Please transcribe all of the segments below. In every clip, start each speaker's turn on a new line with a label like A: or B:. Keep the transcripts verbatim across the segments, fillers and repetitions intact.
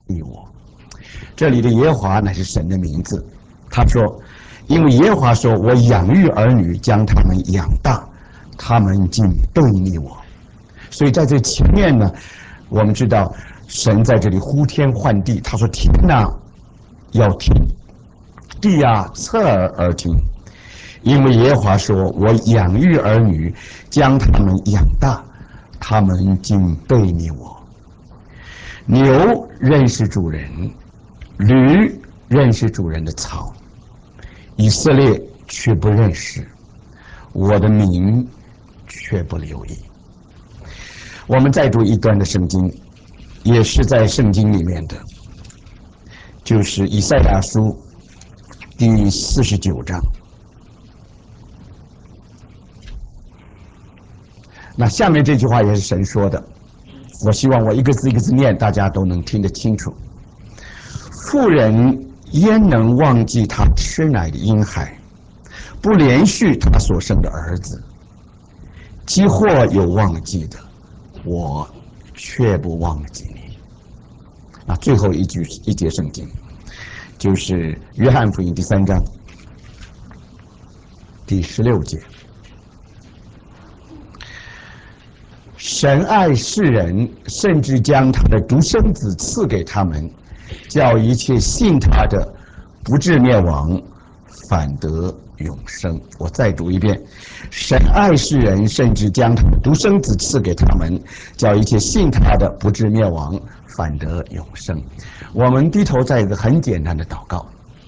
A: 你我。这里的耶和华乃是神的名字。他说，因为耶和华说，我养育儿女，将他们养大，他们竟背逆我。所以在这前面呢，我们知道神在这里呼天唤地，他说天哪要听，地啊侧耳而听，因为耶和华说，我养育儿女，将他们养大，他们竟背逆我。牛认识主人，驴认识主人的槽，以色列却不认识，我的民却不留意。我们再读一段的圣经，也是在圣经里面的，就是以赛亚书第四十九章。那下面这句话也是神说的，我希望我一个字一个字念，大家都能听得清楚。妇人焉能忘记她吃奶的婴孩，不连续她所生的儿子？饥或有忘记的，我却不忘记你。啊，最后一句一节圣经，就是约翰福音第三章第十六节。神爱世人，甚至将他的独生子赐给他们，叫一切信他的不至灭亡，反得永生。我再读一遍：神爱世人，甚至将他的独生子赐给他们，叫一切信他的不至灭亡，反得永生。我们低头在一个很简单的祷告。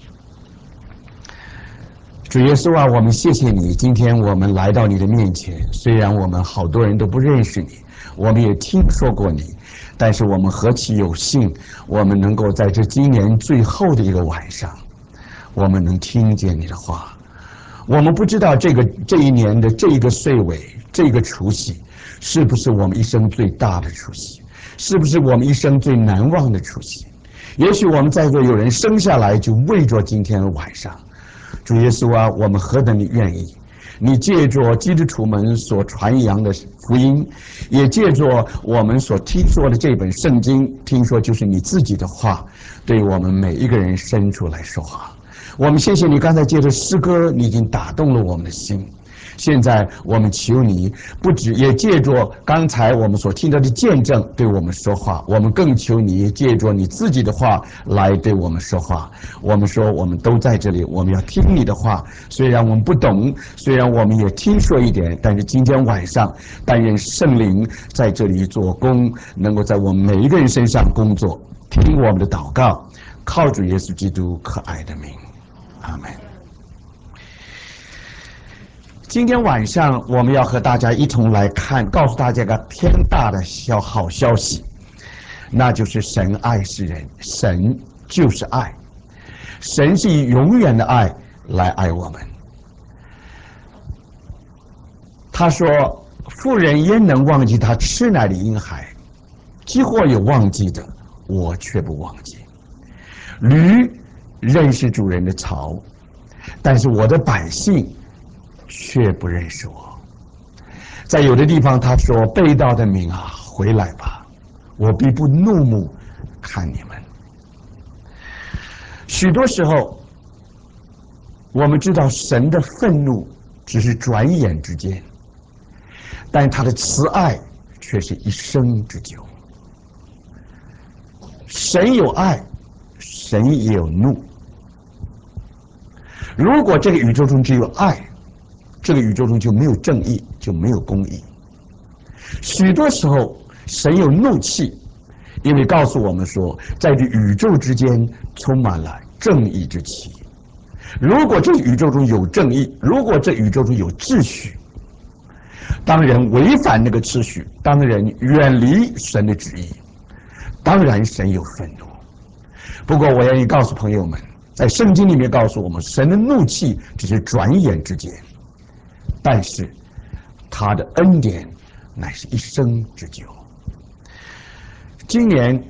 A: 主耶稣啊，我们谢谢你，今天我们来到你的面前，虽然我们好多人都不认识你，我们也听说过你，但是我们何其有幸，我们能够在这今年最后的一个晚上，我们能听见你的话。我们不知道这个这一年的这一个岁尾，这个除夕，是不是我们一生最大的除夕，是不是我们一生最难忘的除夕。也许我们在座有人生下来就为着今天的晚上。主耶稣啊，我们何等的愿意！你借着基督徒们所传扬的福音，也借着我们所听说的这本圣经，听说就是你自己的话，对我们每一个人伸出来说话。我们谢谢你，刚才借着诗歌，你已经打动了我们的心。现在我们求你，不止也借着刚才我们所听到的见证对我们说话，我们更求你借着你自己的话来对我们说话。我们说我们都在这里，我们要听你的话，虽然我们不懂，虽然我们也听说一点，但是今天晚上但愿圣灵在这里做工，能够在我们每一个人身上工作，听我们的祷告，靠主耶稣基督可爱的名，阿们。今天晚上我们要和大家一同来看，告诉大家一个天大的消好消息，那就是神爱世人，神就是爱，神是以永远的爱来爱我们。他说，妇人焉能忘记她吃奶的婴孩，饥或有忘记的，我却不忘记。驴认识主人的槽，但是我的百姓却不认识我。在有的地方他说，背道的民啊，回来吧，我必不怒目看你们。许多时候我们知道神的愤怒只是转眼之间，但他的慈爱却是一生之久。神有爱，神也有怒。如果这个宇宙中只有爱，这个宇宙中就没有正义，就没有公义。许多时候神有怒气，因为告诉我们说，在这宇宙之间充满了正义之气。如果这宇宙中有正义，如果这宇宙中有秩序，当人违反那个秩序，当人远离神的旨意，当然神有愤怒。不过我愿意告诉朋友们，在圣经里面告诉我们，神的怒气只是转眼之间，但是他的恩典乃是一生之久。今年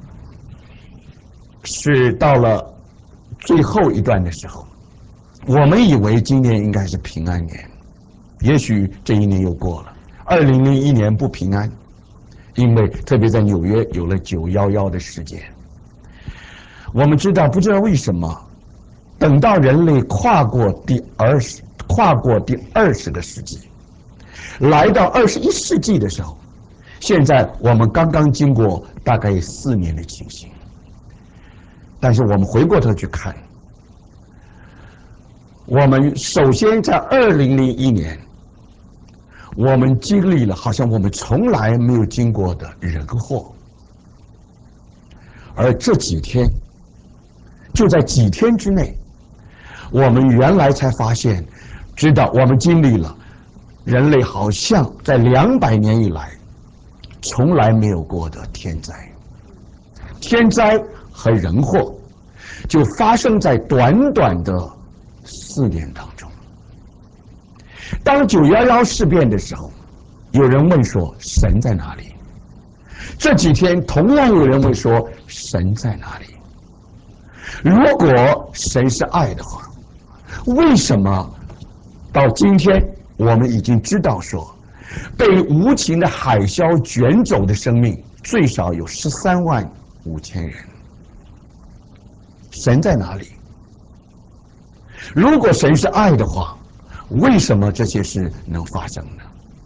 A: 是到了最后一段的时候，我们以为今年应该是平安年，也许这一年又过了。二零零一年不平安，因为特别在纽约有了九一一的事件。 我们知道，不知道为什么，等到人类跨过第二十，跨过第二十个世纪，来到二十一世纪的时候，现在我们刚刚经过大概四年的情形。但是我们回过头去看，我们首先在二零零一年，我们经历了好像我们从来没有经过的人祸，而这几天，就在几天之内，我们原来才发现，知道我们经历了人类好像在两百年以来从来没有过的天灾，天灾和人祸就发生在短短的四年当中。当九一一事变的时候，有人问说神在哪里？这几天同样有人问说神在哪里？如果神是爱的话，为什么到今天我们已经知道说，被无情的海啸卷走的生命最少有十三万五千人？神在哪里？如果神是爱的话，为什么这些事能发生呢？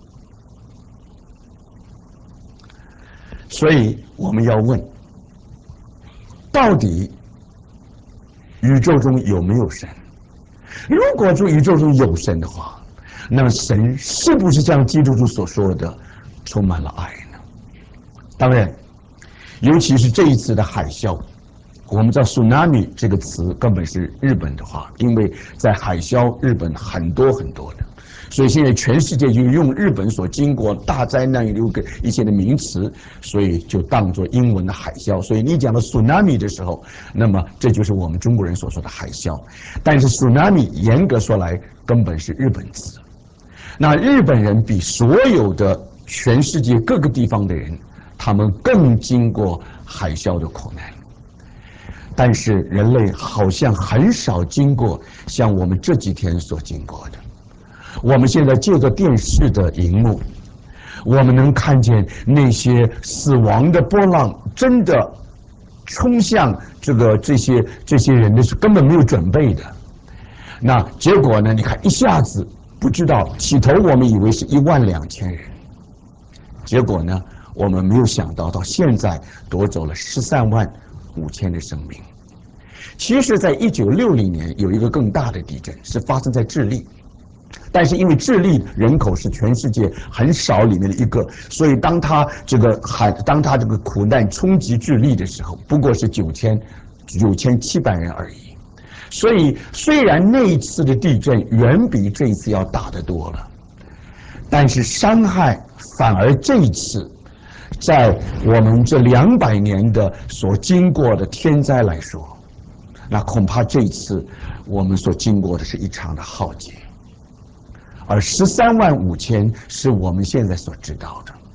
A: 所以我们要问，到底宇宙中有没有神？如果说宇宙中有神的话，那么神是不是像基督徒所说的充满了爱呢？当然，尤其是这一次的海啸，我们知道 tsunami 这个词根本是日本的话，因为在海啸日本很多很多的，所以现在全世界就用日本所经过大灾难有个一些的名词，所以就当作英文的海啸。所以你讲到 tsunami 的时候，那么这就是我们中国人所说的海啸。但是 tsunami 严格说来根本是日本词。那日本人比所有的全世界各个地方的人，他们更经过海啸的苦难。但是人类好像很少经过像我们这几天所经过的。我们现在借着电视的荧幕，我们能看见那些死亡的波浪真的冲向这个这些这些人的是根本没有准备的。那结果呢？你看一下子不知道，起头我们以为是一万两千人，结果呢，我们没有想到到现在夺走了十三万五千的生命。其实，在一九六零年有一个更大的地震，是发生在智利。但是因为智利人口是全世界很少里面的一个，所以当他这个海，当他这个苦难冲击智利的时候，不过是九千九千七百人而已。所以虽然那一次的地震远比这一次要大得多了，但是伤害反而这一次，在我们这两百年的所经过的天灾来说，那恐怕这一次我们所经过的是一场的浩劫。而十三万五千是我们现在所知道的。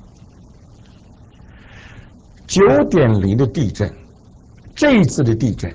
A: 九点零的地震，这一次的地震，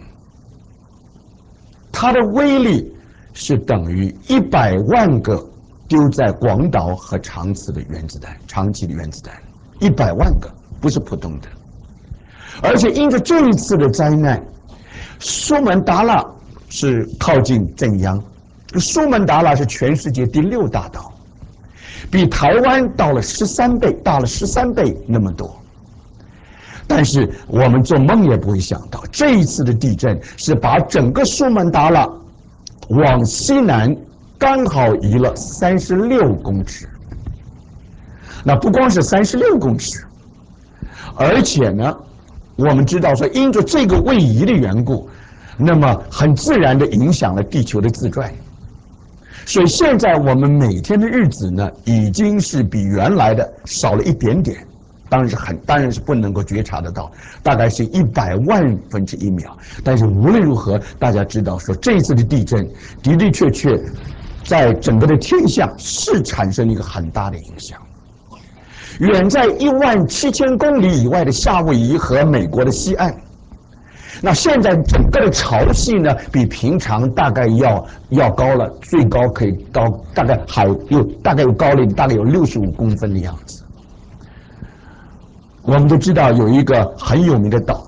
A: 它的威力是等于一百万个丢在广岛和长崎的原子弹，长崎的原子弹，一百万个，不是普通的。而且因着这一次的灾难，苏门答腊是靠近震央。苏门答腊是全世界第六大岛，比台湾大了十三倍，大了十三倍那么多。但是我们做梦也不会想到，这一次的地震是把整个苏门答腊往西南刚好移了三十六公尺。那不光是三十六公尺，而且呢，我们知道说，因着这个位移的缘故，那么很自然的影响了地球的自转。所以现在我们每天的日子呢，已经是比原来的少了一点点，当然是很，当然是不能够觉察得到，大概是一百万分之一秒。但是无论如何，大家知道说，这一次的地震的的确确，在整个的天象是产生了一个很大的影响。远在一万七千公里以外的夏威夷和美国的西岸。那现在整个的潮汐呢，比平常大概要要高了，最高可以高大概还有大概有高了大概有六十五公分的样子。我们都知道有一个很有名的岛，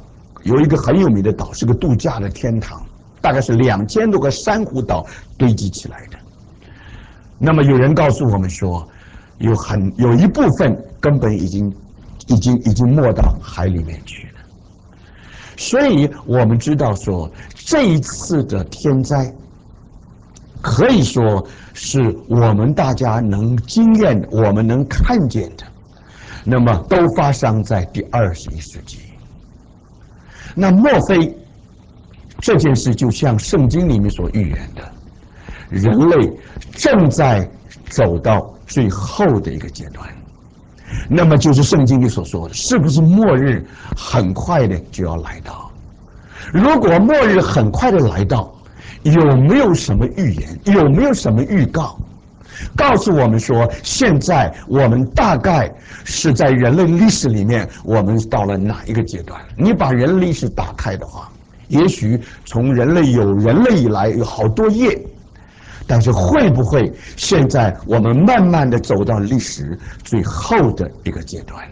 A: 有一个很有名的岛，是个度假的天堂，大概是两千多个珊瑚岛堆积起来的。那么有人告诉我们说，有很有一部分根本已经已经已经没到海里面去了。所以我们知道说，这一次的天灾可以说是我们大家能经验的，我们能看见的，那么都发生在第二十一世纪。那莫非这件事就像圣经里面所预言的，人类正在走到最后的一个阶段？那么就是圣经里所说的，是不是末日很快的就要来到？如果末日很快的来到，有没有什么预言？有没有什么预告？告诉我们说，现在我们大概是在人类历史里面，我们到了哪一个阶段？你把人类历史打开的话，也许从人类有人类以来有好多页，但是会不会现在我们慢慢的走到历史最后的一个阶段？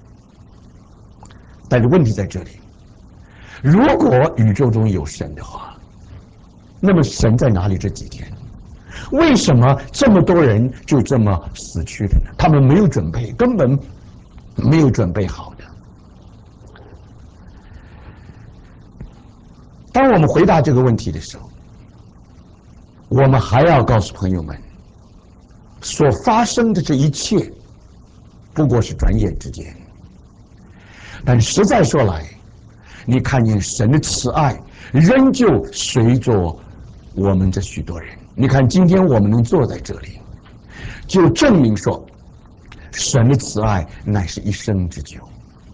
A: 但是问题在这里，如果宇宙中有神的话，那么神在哪里这几天？为什么这么多人就这么死去了呢？他们没有准备，根本没有准备好的。当我们回答这个问题的时候，我们还要告诉朋友们，所发生的这一切不过是转眼之间。但实在说来，你看见神的慈爱仍旧随着我们这许多人。你看今天我们能坐在这里，就证明说神的慈爱乃是一生之久。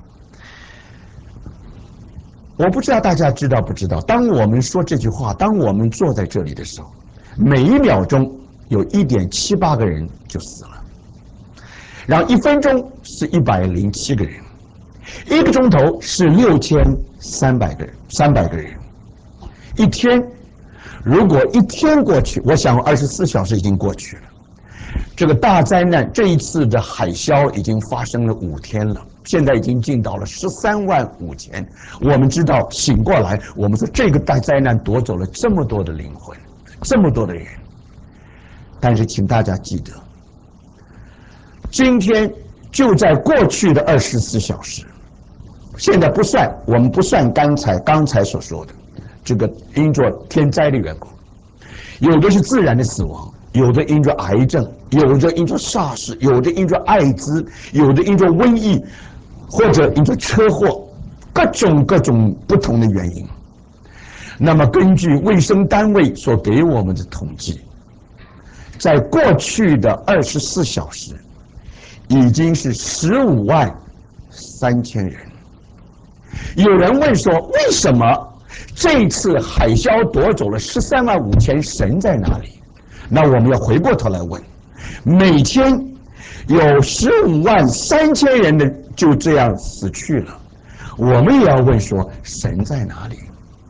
A: 我不知道大家知道不知道，当我们说这句话，当我们坐在这里的时候，每一秒钟有一点七八个人就死了，然后一分钟是一百零七个人，一个钟头是六千三百个人，三百个人，一天。如果一天过去，我想二十四小时已经过去了。这个大灾难，这一次的海啸已经发生了五天了，现在已经进到了十三万五千。我们知道醒过来，我们说这个大灾难夺走了这么多的灵魂，这么多的人。但是请大家记得，今天就在过去的二十四小时，现在不算，我们不算刚才刚才所说的这个因着天灾的缘故，有的是自然的死亡，有的因着癌症，有的因着SARS，有的因着艾滋，有的因着瘟疫，或者因着车祸，各种各种不同的原因。那么根据卫生单位所给我们的统计，在过去的二十四小时，已经是十五万三千人。有人问说，为什么这次海啸夺走了十三万五千，神在哪里？那我们要回过头来问，每天有十五万三千人的就这样死去了，我们也要问说，神在哪里？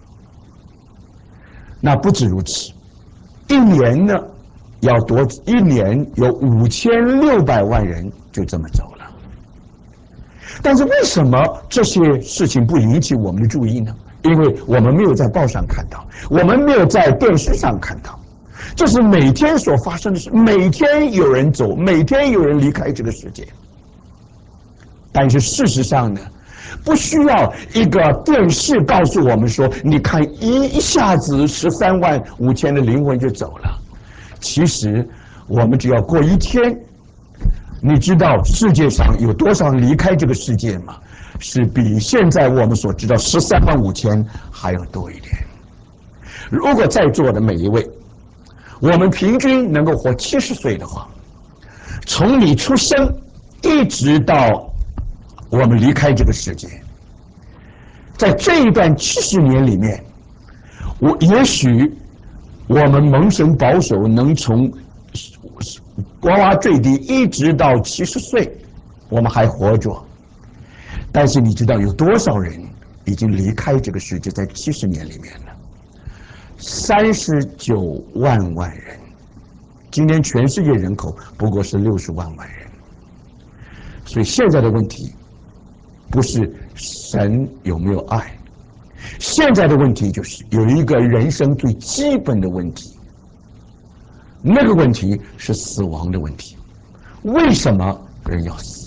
A: 那不止如此，一年呢，要夺一年有五千六百万人就这么走了。但是为什么这些事情不引起我们的注意呢？因为我们没有在报上看到，我们没有在电视上看到，这是每天所发生的事，每天有人走，每天有人离开这个世界。但是事实上呢，不需要一个电视告诉我们说，你看一一下子十三万五千的灵魂就走了。其实我们只要过一天，你知道世界上有多少离开这个世界吗？是比现在我们所知道十三万五千还要多一点。如果在座的每一位，我们平均能够活七十岁的话，从你出生一直到我们离开这个世界，在这一段七十年里面，我也许我们蒙神保守，能从呱呱坠地一直到七十岁，我们还活着。但是你知道有多少人已经离开这个世界，在七十年里面了？三十九万万人。今天全世界人口不过是六十万万人。所以现在的问题不是神有没有爱， 现在的问题就是有一个人生最基本的问题，那个问题是死亡的问题。为什么人要死？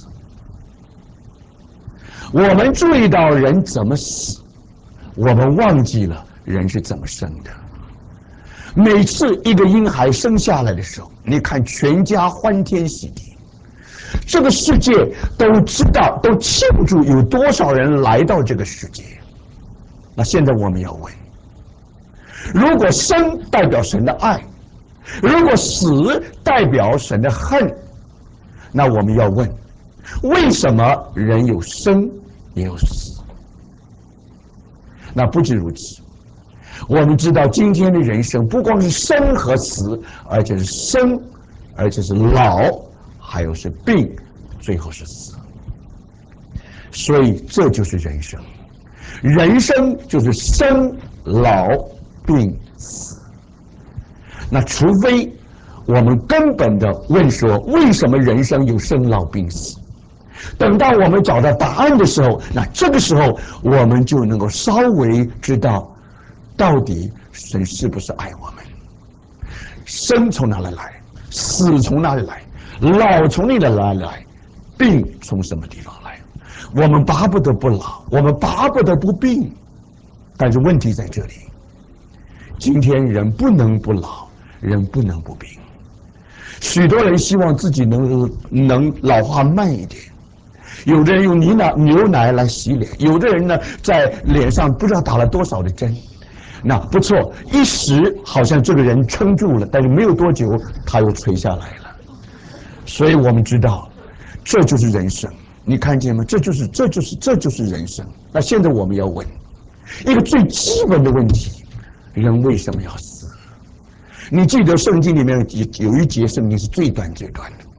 A: 我们注意到人怎么死，我们忘记了人是怎么生的。每次一个婴孩生下来的时候，你看全家欢天喜地，这个世界都知道，都庆祝有多少人来到这个世界。那现在我们要问，如果生代表神的爱，如果死代表神的恨，那我们要问，为什么人有生也有死？那不止如此，我们知道今天的人生不光是生和死，而且是生，而且是老，还有是病，最后是死。所以这就是人生，人生就是生老病死。那除非我们根本的问说，为什么人生有生老病死？等到我们找到答案的时候，那这个时候我们就能够稍微知道，到底神是不是爱我们？生从哪里来？死从哪里来？老从哪里来来？病从什么地方来？我们巴不得不老，我们巴不得不病，但是问题在这里，今天人不能不老，人不能不病。许多人希望自己能能老化慢一点，有的人用牛奶牛奶来洗脸，有的人呢在脸上不知道打了多少的针。那不错，一时好像这个人撑住了，但是没有多久他又垂下来了。所以我们知道，这就是人生。你看见吗？这就是这就是这就是人生。那现在我们要问一个最基本的问题：人为什么要死？你记得圣经里面有一节圣经是最短最短的，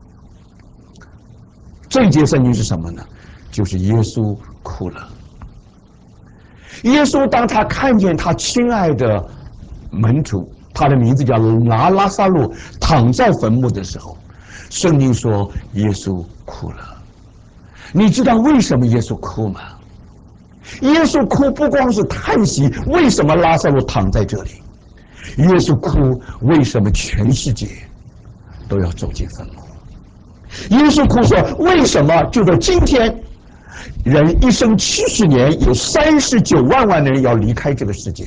A: 这一节圣经是什么呢？就是耶稣哭了。耶稣当他看见他亲爱的门徒，他的名字叫拿拉撒路，躺在坟墓的时候，圣经说耶稣哭了。你知道为什么耶稣哭吗？耶稣哭不光是叹息，为什么拉撒路躺在这里？耶稣哭，为什么全世界都要走进坟墓？耶稣哭说，为什么就在今天，人一生七十年，有三十九万万人要离开这个世界？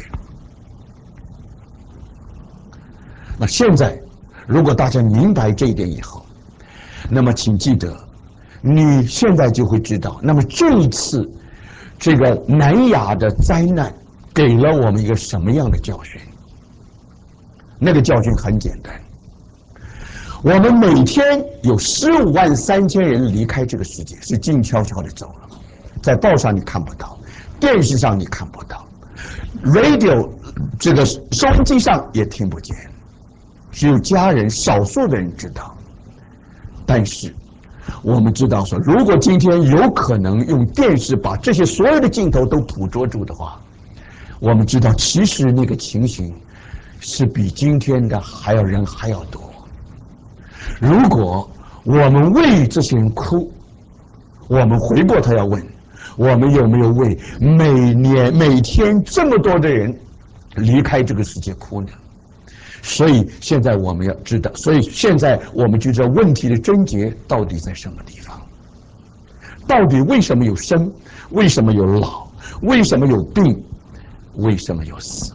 A: 那现在，如果大家明白这一点以后，那么请记得，你现在就会知道，那么这一次这个南亚的灾难给了我们一个什么样的教训？那个教训很简单，我们每天有十五万三千人离开这个世界，是静悄悄的走了，在报上你看不到，电视上你看不到 ，radio 这个收音机上也听不见，只有家人少数的人知道。但是我们知道说，如果今天有可能用电视把这些所有的镜头都捕捉住的话，我们知道其实那个情形是比今天的还要人还要多。如果我们为这些人哭，我们回过头要问，我们有没有为每年每天这么多的人离开这个世界哭呢？所以现在我们要知道，所以现在我们就知道问题的症结到底在什么地方？到底为什么有生？为什么有老？为什么有病？为什么有死？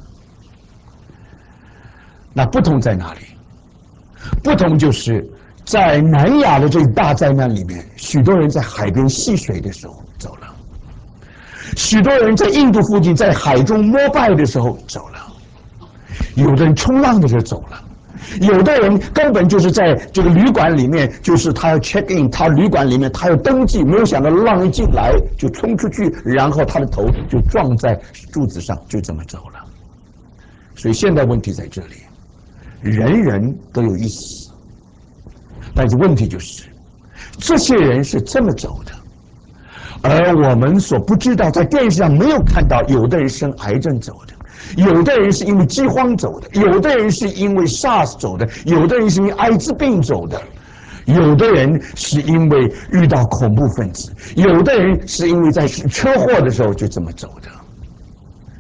A: 那不同在哪里？不同就是在南亚的这一大灾难里面，许多人在海边戏水的时候走了，许多人在印度附近在海中膜拜的时候走了，有的人冲浪的时候走了，有的人根本就是在这个旅馆里面，就是他要 check in， 他旅馆里面他要登记，没有想到浪一进来就冲出去，然后他的头就撞在柱子上，就这么走了。所以现在问题在这里，人人都有一死，但是问题就是这些人是这么走的，而我们所不知道，在电视上没有看到，有的人生癌症走的，有的人是因为饥荒走的，有的人是因为 SARS 走的，有的人是因为艾滋病走的，有的人是因为遇到恐怖分子，有的人是因为在车祸的时候就这么走的。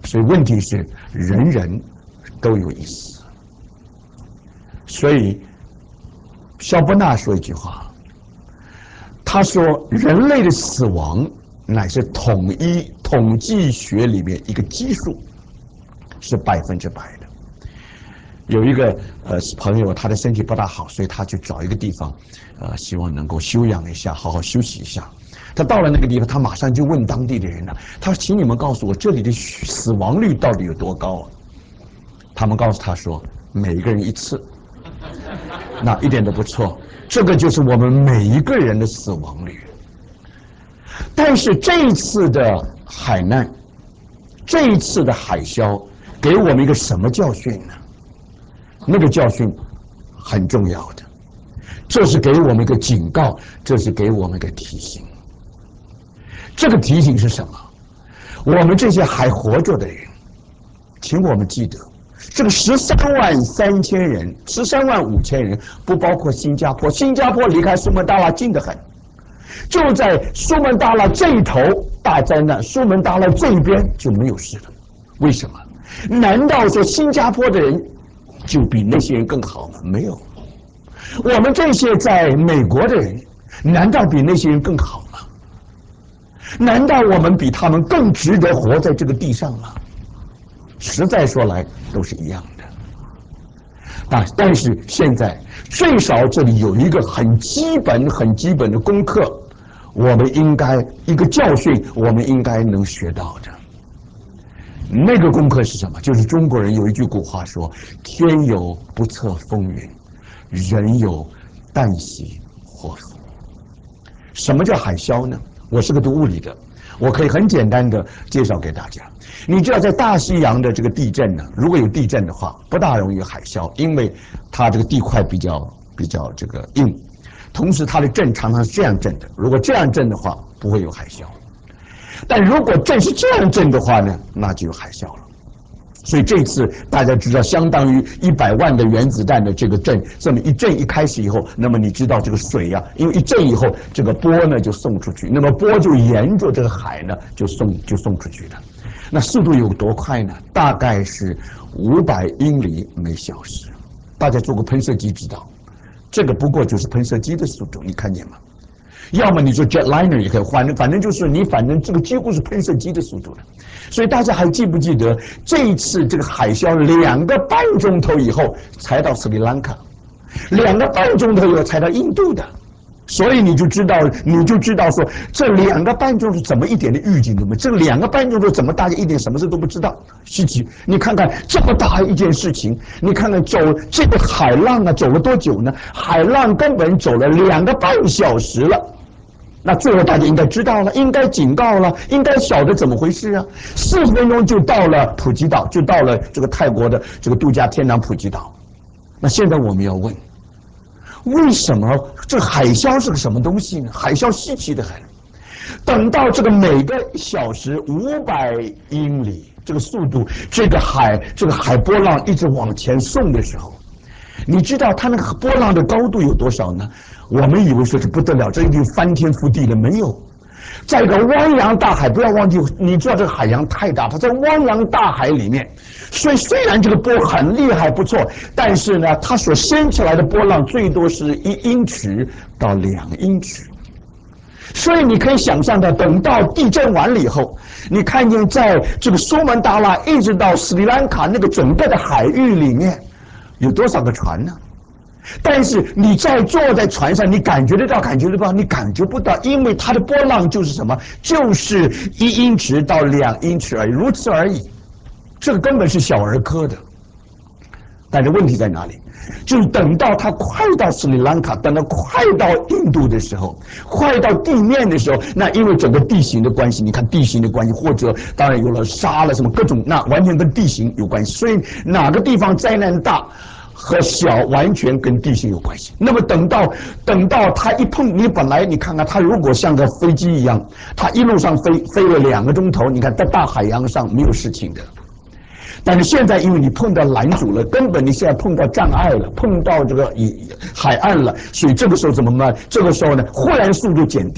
A: 所以问题是人人都有一死。所以肖伯纳说一句话，他说人类的死亡乃是统一统计学里面一个基数，是百分之百的。有一个呃朋友，他的身体不大好，所以他去找一个地方，呃，希望能够休养一下，好好休息一下。他到了那个地方，他马上就问当地的人呢、啊，他说：“请你们告诉我，这里的死亡率到底有多高啊？”他们告诉他说：“每一个人一次。”那一点都不错，这个就是我们每一个人的死亡率。但是这一次的海难，这一次的海啸，给我们一个什么教训呢？那个教训很重要的，这是给我们一个警告，这是给我们一个提醒。这个提醒是什么？我们这些还活着的人，请我们记得，这个十三万三千人，十三万五千人，不包括新加坡。新加坡离开苏门答腊近得很，就在苏门答腊这一头大灾难，苏门答腊这一边就没有事了。为什么？难道说新加坡的人就比那些人更好吗？没有。我们这些在美国的人，难道比那些人更好吗？难道我们比他们更值得活在这个地上吗？实在说来，都是一样的。但但是现在最少这里有一个很基本、很基本的功课，我们应该一个教训，我们应该能学到的。那个功课是什么？就是中国人有一句古话说：“天有不测风云，人有旦夕祸福。”什么叫海啸呢？我是个读物理的，我可以很简单的介绍给大家。你知道，在大西洋的这个地震呢，如果有地震的话，不大容易有海啸，因为它这个地块比较比较这个硬，同时它的震常常是这样震的。如果这样震的话，不会有海啸。但如果震是这样震的话呢，那就有海啸了。所以这次大家知道，相当于一百万的原子弹的这个震，这么一震一开始以后，那么你知道这个水呀、啊，因为一震以后，这个波呢就送出去，那么波就沿着这个海呢就送就送出去的。那速度有多快呢？大概是五百英里每小时。大家坐过喷射机知道，这个不过就是喷射机的速度，你看见吗？要么你说 jetliner 也可以换，反正就是你反正这个几乎是喷射机的速度了。所以大家还记不记得这一次这个海啸两个半钟头以后才到斯里兰卡，两个半钟头以后才到印度的。所以你就知道，你就知道说这两个半钟头怎么一点的预警都没有，这两个半钟头怎么大家一点什么事都不知道？稀奇！你看看这么大一件事情，你看看走这个海浪啊，走了多久呢？海浪根本走了两个半小时了。那最后大家应该知道了，应该警告了，应该晓得怎么回事啊！四十分钟就到了普吉岛，就到了这个泰国的这个度假天堂普吉岛。那现在我们要问，为什么这海啸是个什么东西呢？海啸稀奇得很。等到这个每个小时五百英里这个速度，这个海这个海波浪一直往前送的时候，你知道它那个波浪的高度有多少呢？我们以为说是不得了，这一定翻天覆地的，没有。在一个汪洋大海，不要忘记，你知道这个海洋太大，它在汪洋大海里面，所以虽然这个波很厉害不错，但是呢，它所掀起来的波浪最多是一英尺到两英尺。所以你可以想象到，等到地震完了以后，你看见在这个苏门答腊一直到斯里兰卡那个整个的海域里面，有多少个船呢？但是你在坐在船上，你感觉得到，感觉得到，你感觉不到，因为它的波浪就是什么，就是一英尺到两英尺而已，如此而已。这个根本是小儿科的。但是问题在哪里？就是等到它快到斯里兰卡，等到快到印度的时候，快到地面的时候，那因为整个地形的关系，你看地形的关系，或者当然有了沙了什么各种，那完全跟地形有关系。所以哪个地方灾难大和小完全跟地形有关系。那么等到等到它一碰，你本来你看看它如果像个飞机一样，它一路上飞飞了两个钟头，你看在大海洋上没有事情的。但是现在因为你碰到拦阻了，根本你现在碰到障碍了，碰到这个海岸了，所以这个时候怎么办？这个时候呢，忽然速度减低了。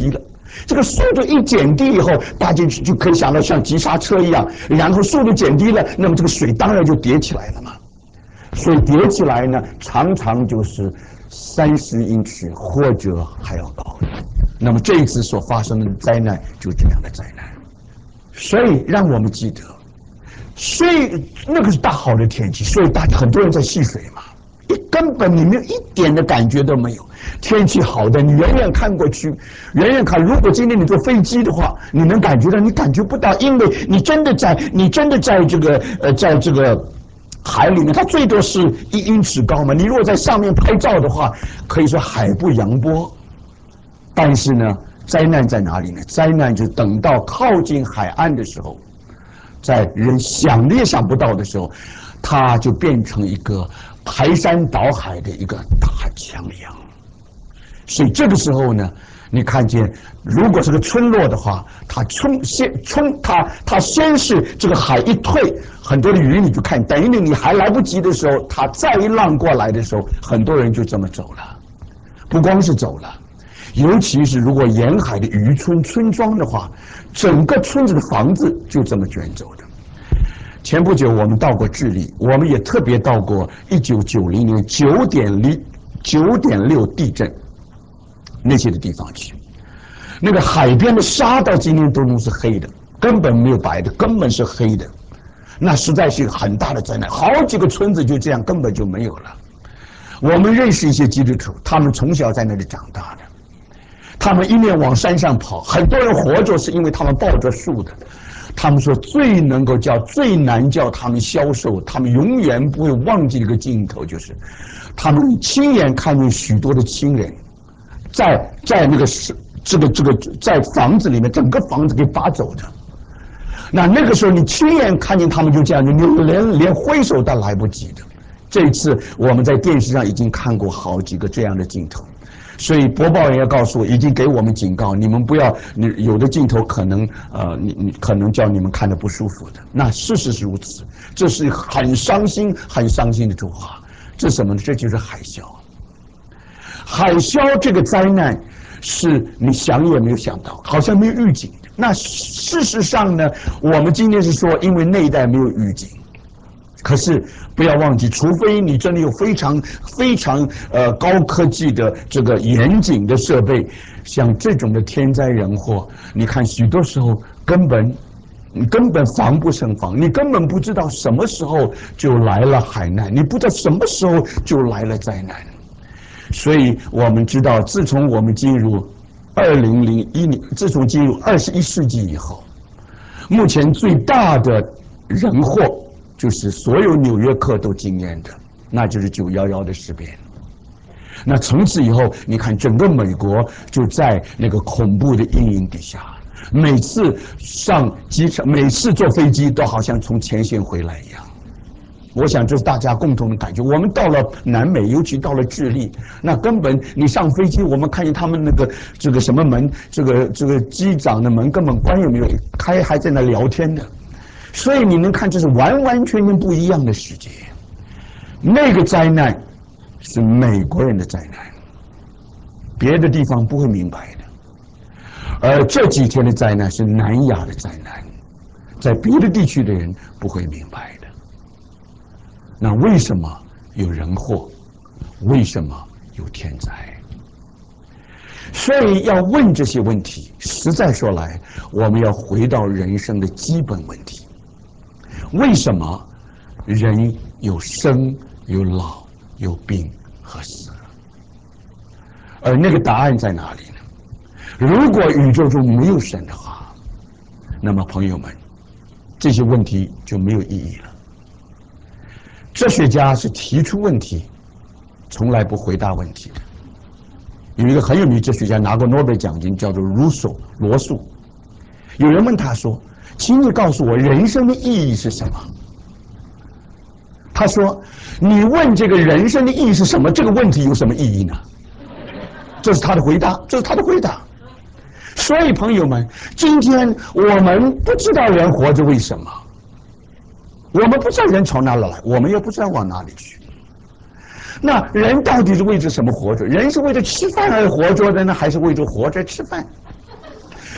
A: 这个速度一减低以后，大家就可以想到像急刹车一样，然后速度减低了，那么这个水当然就叠起来了嘛。水叠起来呢，常常就是三十英尺或者还要高。那么这一次所发生的灾难就是这样的灾难，所以让我们记得，所以那个是大好的天气，所以大家很多人在戏水嘛，你根本你没有一点的感觉都没有。天气好的，你远远看过去，远远看，如果今天你坐飞机的话，你能感觉到，你感觉不到，因为你真的在，你真的在这个呃，在这个海里面，它最多是一英尺高嘛。你如果在上面拍照的话，可以说海不扬波。但是呢，灾难在哪里呢？灾难就等到靠近海岸的时候，在人想也想不到的时候，它就变成一个排山倒海的一个大江洋。所以这个时候呢，你看见，如果是个村落的话，它冲先冲它它先是这个海一退，很多的鱼你就看，等于你还来不及的时候，它再一浪过来的时候，很多人就这么走了。不光是走了，尤其是如果沿海的渔村村庄的话，整个村子的房子就这么卷走的。前不久我们到过智利，我们也特别到过一九九零年九点零九点六地震那些的地方去。那个海边的沙到今天都能是黑的，根本没有白的，根本是黑的。那实在是一个很大的灾难，好几个村子就这样根本就没有了。我们认识一些基督徒，他们从小在那里长大的，他们一面往山上跑，很多人活着是因为他们抱着树的。他们说最能够叫最难叫他们消受，他们永远不会忘记一个镜头，就是他们亲眼看见许多的亲人在在那个这个这个在房子里面，整个房子给拔走的。那那个时候你亲眼看见他们就这样，你连连挥手都来不及的。这一次我们在电视上已经看过好几个这样的镜头。所以播报员要告诉我，已经给我们警告，你们不要，你有的镜头可能呃，你你可能叫你们看得不舒服的。那事实是如此，这是很伤心、很伤心的图画。这是什么呢？这就是海啸。海啸这个灾难是你想也没有想到，好像没有预警的。那事实上呢，我们今天是说，因为那一代没有预警。可是不要忘记，除非你真的有非常非常呃高科技的这个严谨的设备，像这种的天灾人祸，你看许多时候根本你根本防不胜防，你根本不知道什么时候就来了海难，你不知道什么时候就来了灾难。所以我们知道，自从我们进入二零零一年，自从进入二十一世纪以后，目前最大的人祸。就是所有纽约客都经验的，那就是九一一的事变。那从此以后，你看整个美国就在那个恐怖的阴影底下，每次上机场，每次坐飞机都好像从前线回来一样。我想这是大家共同的感觉。我们到了南美，尤其到了智利，那根本你上飞机，我们看见他们那个这个什么门，这个这个机长的门根本关也没有开，还在那聊天呢。所以你能看，这是完完全全不一样的世界。那个灾难是美国人的灾难，别的地方不会明白的。而这几天的灾难是南亚的灾难，在别的地区的人不会明白的。那为什么有人祸？为什么有天灾？所以要问这些问题，实在说来，我们要回到人生的基本问题。为什么人有生有老有病和死？而那个答案在哪里呢？如果宇宙中没有神的话，那么朋友们，这些问题就没有意义了。哲学家是提出问题，从来不回答问题的。有一个很有名的哲学家拿过诺贝尔奖金，叫做卢梭罗素。有人问他说：“请你告诉我，人生的意义是什么？”他说：“你问这个人生的意义是什么？这个问题有什么意义呢？”这是他的回答，这是他的回答。所以，朋友们，今天我们不知道人活着为什么，我们不知道人从哪里来，我们也不知道往哪里去。那人到底是为着什么活着？人是为着吃饭而活着的呢，还是为着活着吃饭？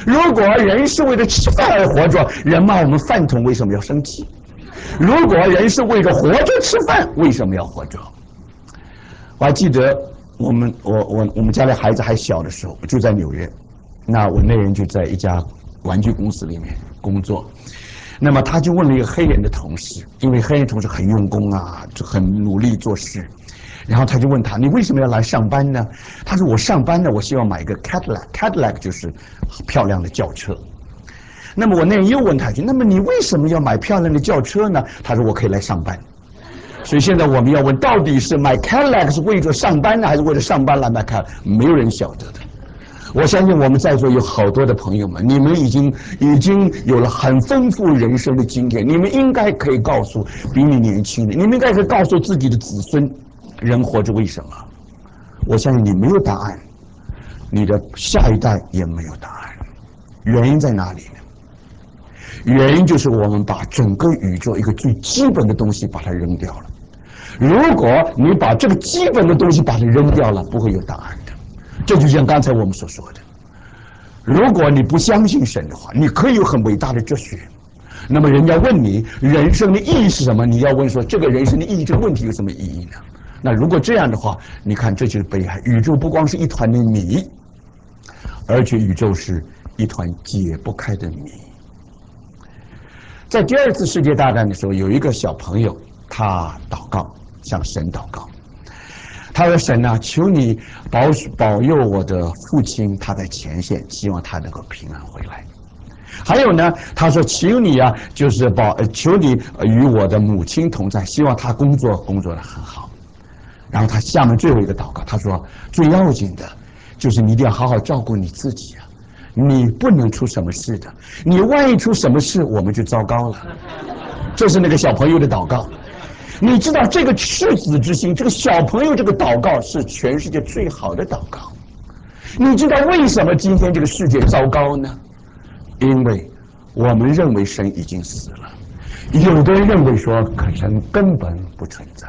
A: 如果人是为了吃饭而活着，人骂我们饭桶，为什么要生气？如果人是为了活着吃饭，为什么要活着？我还记得我们我我我们家的孩子还小的时候，就在纽约，那我那人就在一家玩具公司里面工作。那么他就问了一个黑人的同事，因为黑人同事很用功啊，就很努力做事。然后他就问他：“你为什么要来上班呢？”他说：“我上班呢，我希望买一个 Cadillac，Cadillac 就是漂亮的轿车。”那么我那人又问他一句：“那么你为什么要买漂亮的轿车呢？”他说：“我可以来上班。”所以现在我们要问，到底是买 Cadillac 是为了上班呢，还是为了上班来买 Cadillac？ 没有人晓得的。我相信我们在座有好多的朋友们，你们已经已经有了很丰富人生的经验，你们应该可以告诉比你年轻的，你们应该可以告诉自己的子孙，人活着为什么？我相信你没有答案，你的下一代也没有答案。原因在哪里呢？原因就是我们把整个宇宙一个最基本的东西把它扔掉了。如果你把这个基本的东西把它扔掉了，不会有答案的。这就像刚才我们所说的，如果你不相信神的话，你可以有很伟大的哲学，那么人家问你人生的意义是什么，你要问说这个人生的意义这个问题有什么意义呢？那如果这样的话，你看这就是悲哀。宇宙不光是一团的谜，而且宇宙是一团解不开的谜。在第二次世界大战的时候，有一个小朋友他祷告，向神祷告，他说：“神啊，求你保保佑我的父亲，他在前线，希望他能够平安回来。还有呢，他说求你啊，就是保求你与我的母亲同在，希望他工作工作得很好。然后他下面最后一个祷告，他说最要紧的就是你一定要好好照顾你自己啊，你不能出什么事的，你万一出什么事，我们就糟糕了。”这是那个小朋友的祷告。你知道这个赤子之心，这个小朋友这个祷告是全世界最好的祷告。你知道为什么今天这个世界糟糕呢？因为我们认为神已经死了，有的人认为说神根本不存在，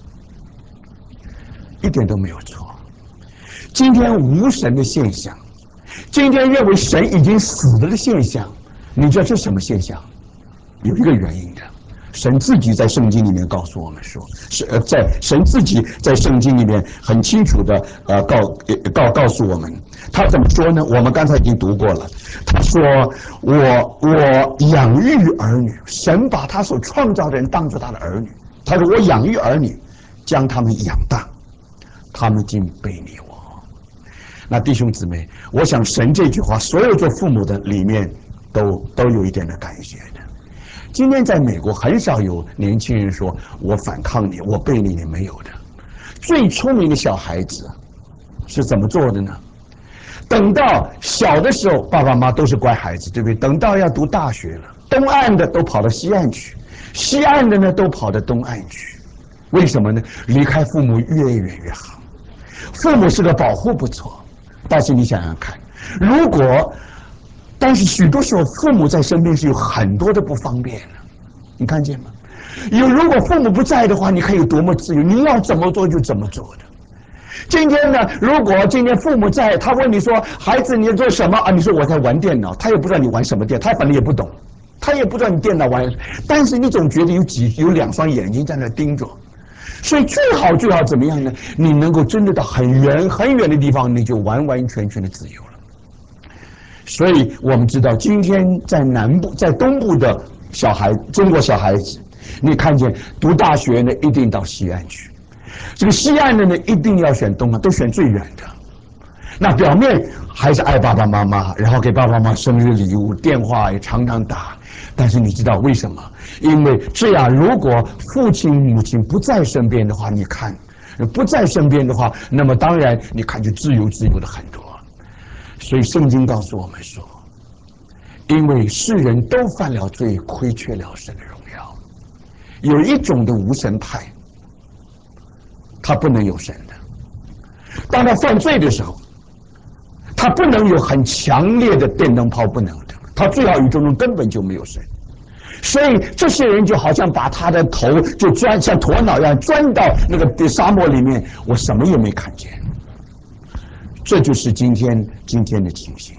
A: 一点都没有错。今天无神的现象，今天认为神已经死了的现象，你知道这是什么现象？有一个原因的。神自己在圣经里面告诉我们说，是呃，在神自己在圣经里面很清楚的呃告告告诉我们，他怎么说呢？我们刚才已经读过了。他说：“我我养育儿女，神把他所创造的人当作他的儿女。他说我养育儿女，将他们养大，他们竟背离我。”那弟兄姊妹，我想神这句话，所有做父母的里面都都有一点的感觉的。今天在美国很少有年轻人说我反抗你，我背离你，没有的。最聪明的小孩子是怎么做的呢？等到小的时候，爸爸妈妈都是乖孩子，对不对？等到要读大学了，东岸的都跑到西岸去，西岸的呢都跑到东岸去。为什么呢？离开父母越远越好。父母是个保护不错，但是你想想看，如果但是许多时候，父母在身边是有很多的不方便的，你看见吗？有如果父母不在的话，你可以有多么自由，你要怎么做就怎么做的。今天呢，如果今天父母在，他问你说：“孩子，你在做什么啊？”你说：“我在玩电脑。”他也不知道你玩什么电，他反正也不懂，他也不知道你电脑玩，但是你总觉得有几有两双眼睛在那盯着。所以最好最好怎么样呢？你能够真的到很远很远的地方，你就完完全全的自由了。所以我们知道，今天在南部、在东部的小孩，中国小孩子，你看见读大学呢，一定到西岸去；这个西岸的呢，一定要选东岸，都选最远的。那表面还是爱爸爸妈妈，然后给爸爸妈妈生日礼物，电话也常常打。但是你知道为什么？因为这样，如果父亲、母亲不在身边的话，你看不在身边的话，那么当然你看就自由自由的很多。所以圣经告诉我们说，因为世人都犯了罪，亏缺了神的荣耀。有一种的无神派，他不能有神的。当他犯罪的时候，他不能有很强烈的电灯泡，不能的。他最好宇宙中根本就没有神。所以这些人就好像把他的头就钻像鸵鸟一样钻到那个沙漠里面，我什么也没看见。这就是今天今天的情形。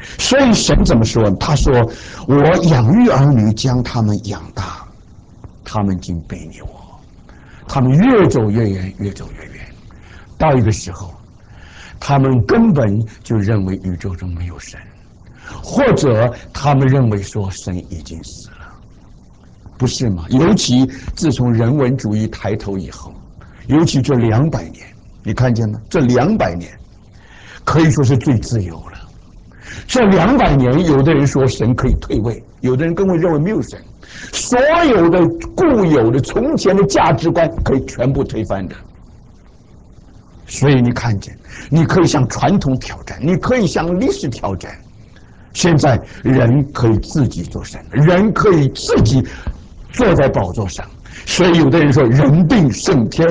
A: 所以神怎么说？他说：“我养育儿女，将他们养大，他们竟背逆我。他们越走越远，越走越远，到一个时候，他们根本就认为宇宙中没有神，或者他们认为说神已经死了，不是吗？尤其自从人文主义抬头以后，尤其这两百年，你看见吗？这两百年可以说是最自由了。这两百年，有的人说神可以退位，有的人根本认为没有神。”所有的固有的从前的价值观可以全部推翻的，所以你看见，你可以向传统挑战，你可以向历史挑战。现在人可以自己做神，人可以自己坐在宝座上。所以有的人说人定胜天，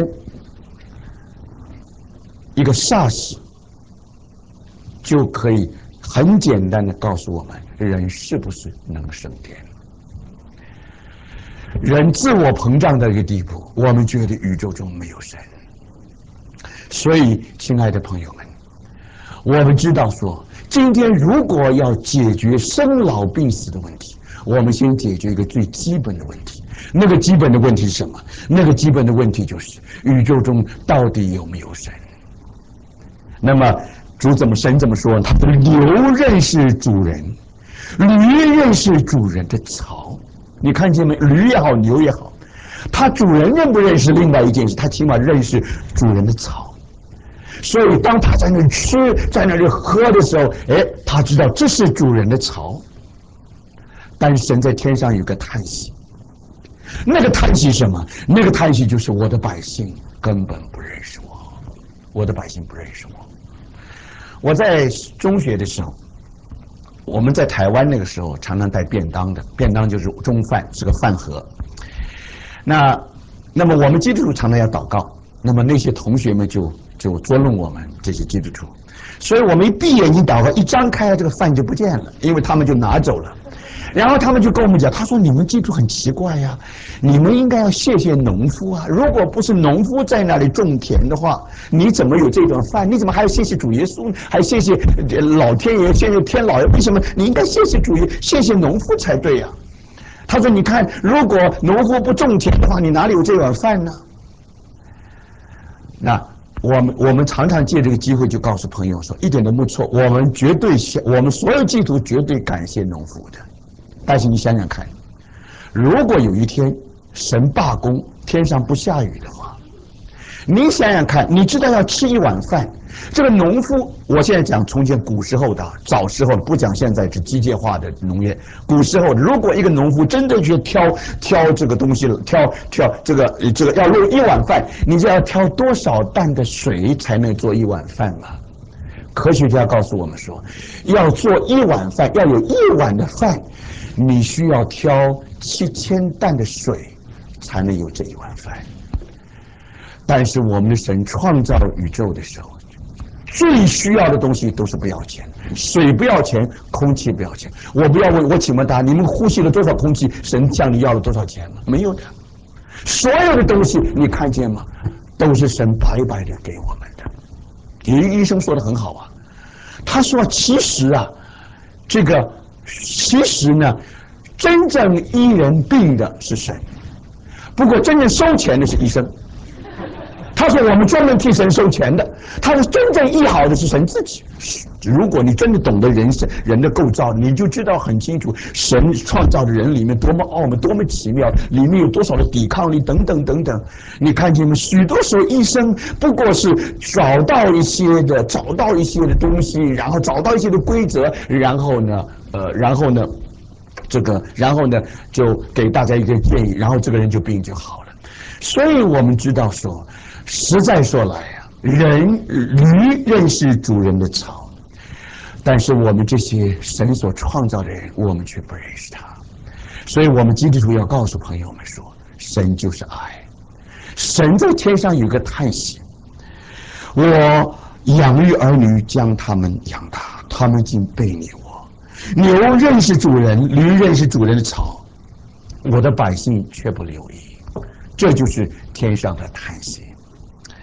A: 一个霎时就可以很简单的告诉我们，人是不是能胜天。人自我膨胀到一个地步，我们觉得宇宙中没有神。所以，亲爱的朋友们，我们知道说，今天如果要解决生老病死的问题，我们先解决一个最基本的问题。那个基本的问题是什么？那个基本的问题就是宇宙中到底有没有神？那么主怎么神怎么说？他说：“牛认识主人，驴认识主人的槽。”你看见没？驴也好，牛也好，它主人认不认识另外一件事，它起码认识主人的草。所以当他在那里吃，在那里喝的时候，哎，他知道这是主人的槽。但是神在天上有个叹息，那个叹息什么？那个叹息就是我的百姓根本不认识我，我的百姓不认识我。我在中学的时候，我们在台湾那个时候常常带便当的，便当就是中饭，是个饭盒。那那么我们基督徒常常要祷告，那么那些同学们就就捉弄我们这些基督徒，所以我们一闭眼睛祷告，一张开这个饭就不见了，因为他们就拿走了。然后他们就跟我们讲，他说你们基督徒很奇怪呀，你们应该要谢谢农夫啊，如果不是农夫在那里种田的话，你怎么有这顿饭？你怎么还要谢谢主耶稣，还谢谢老天爷，谢谢天老爷？为什么你应该谢谢主耶，谢谢农夫才对呀？他说你看，如果农夫不种田的话，你哪里有这碗饭呢？那我们我们常常借这个机会就告诉朋友说，一点都不错，我们绝对我们所有基督徒绝对感谢农夫的。但是你想想看，如果有一天神罢工，天上不下雨的话，你想想看，你知道要吃一碗饭，这个农夫，我现在讲从前古时候的，早时候不讲现在是机械化的农业，古时候如果一个农夫真的去挑挑这个东西，挑挑这个这个要弄一碗饭，你就要挑多少担的水才能做一碗饭嘛？科学家告诉我们说，要做一碗饭，要有一碗的饭，你需要挑七千担的水才能有这一碗饭。但是我们的神创造宇宙的时候，最需要的东西都是不要钱，水不要钱，空气不要钱。我不要问，我请问大家，你们呼吸了多少空气？神向你要了多少钱吗？没有的。所有的东西你看见吗？都是神白白的给我们的。有一个医生说的很好啊，他说其实啊，这个其实呢，真正医人病的是神，不过真正收钱的是医生。他说我们专门替神收钱的，他说真正医好的是神自己。如果你真的懂得人生人的构造，你就知道很清楚，神创造的人里面多么奥妙，多么奇妙，里面有多少的抵抗力等等等等。你看见吗？许多时候医生不过是找到一些的找到一些的东西，然后找到一些的规则，然后呢呃然后呢这个然后呢就给大家一个建议，然后这个人就病就好了。所以我们知道说，实在说来呀、啊，人驴认识主人的槽，但是我们这些神所创造的人，我们却不认识他。所以我们基督徒要告诉朋友们说，神就是爱。神在天上有个叹息，我养育儿女，将他们养大，他们竟背逆我。牛认识主人，驴认识主人的槽，我的百姓却不留意。这就是天上的叹息。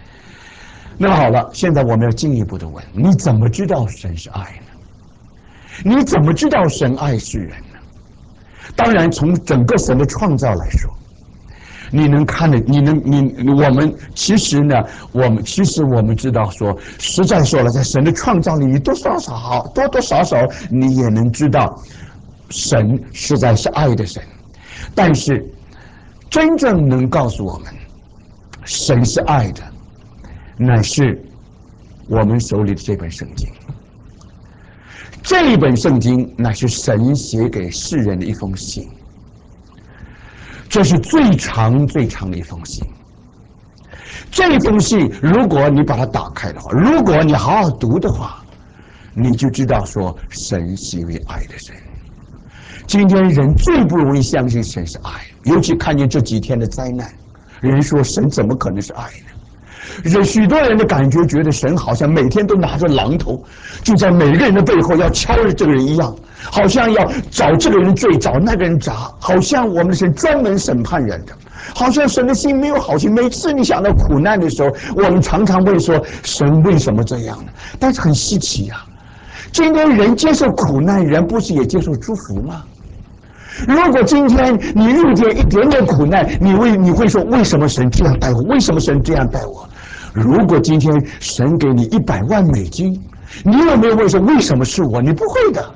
A: 那么好了，现在我们要进一步的问，你怎么知道神是爱呢？ 你怎么知道神爱世人呢？当然，从整个神的创造来说，你能看得，你能，你我们其实呢，我们其实我们知道说，实在说了，在神的创造里，多多少少多多少少，你也能知道，神实在是爱的神。但是，真正能告诉我们，神是爱的，乃是我们手里的这本圣经。这一本圣经乃是神写给世人的一封信，这是最长最长的一封信。这封信，如果你把它打开的话，如果你好好读的话，你就知道说神是一位爱的神。今天人最不容易相信神是爱，尤其看见这几天的灾难，人说神怎么可能是爱呢？人许多人的感觉，觉得神好像每天都拿着榔头，就在每个人的背后要敲着这个人一样，好像要找这个人罪，找那个人砸，好像我们的神专门审判人的，好像神的心没有好心。每次你想到苦难的时候，我们常常问说：神为什么这样呢？但是很稀奇啊，今天人接受苦难，人不是也接受祝福吗？如果今天你遇见一点点苦难，你会你会说为什么神这样待我？为什么神这样待我？如果今天神给你一百万美金，你有没有问说为什么是我？你不会的。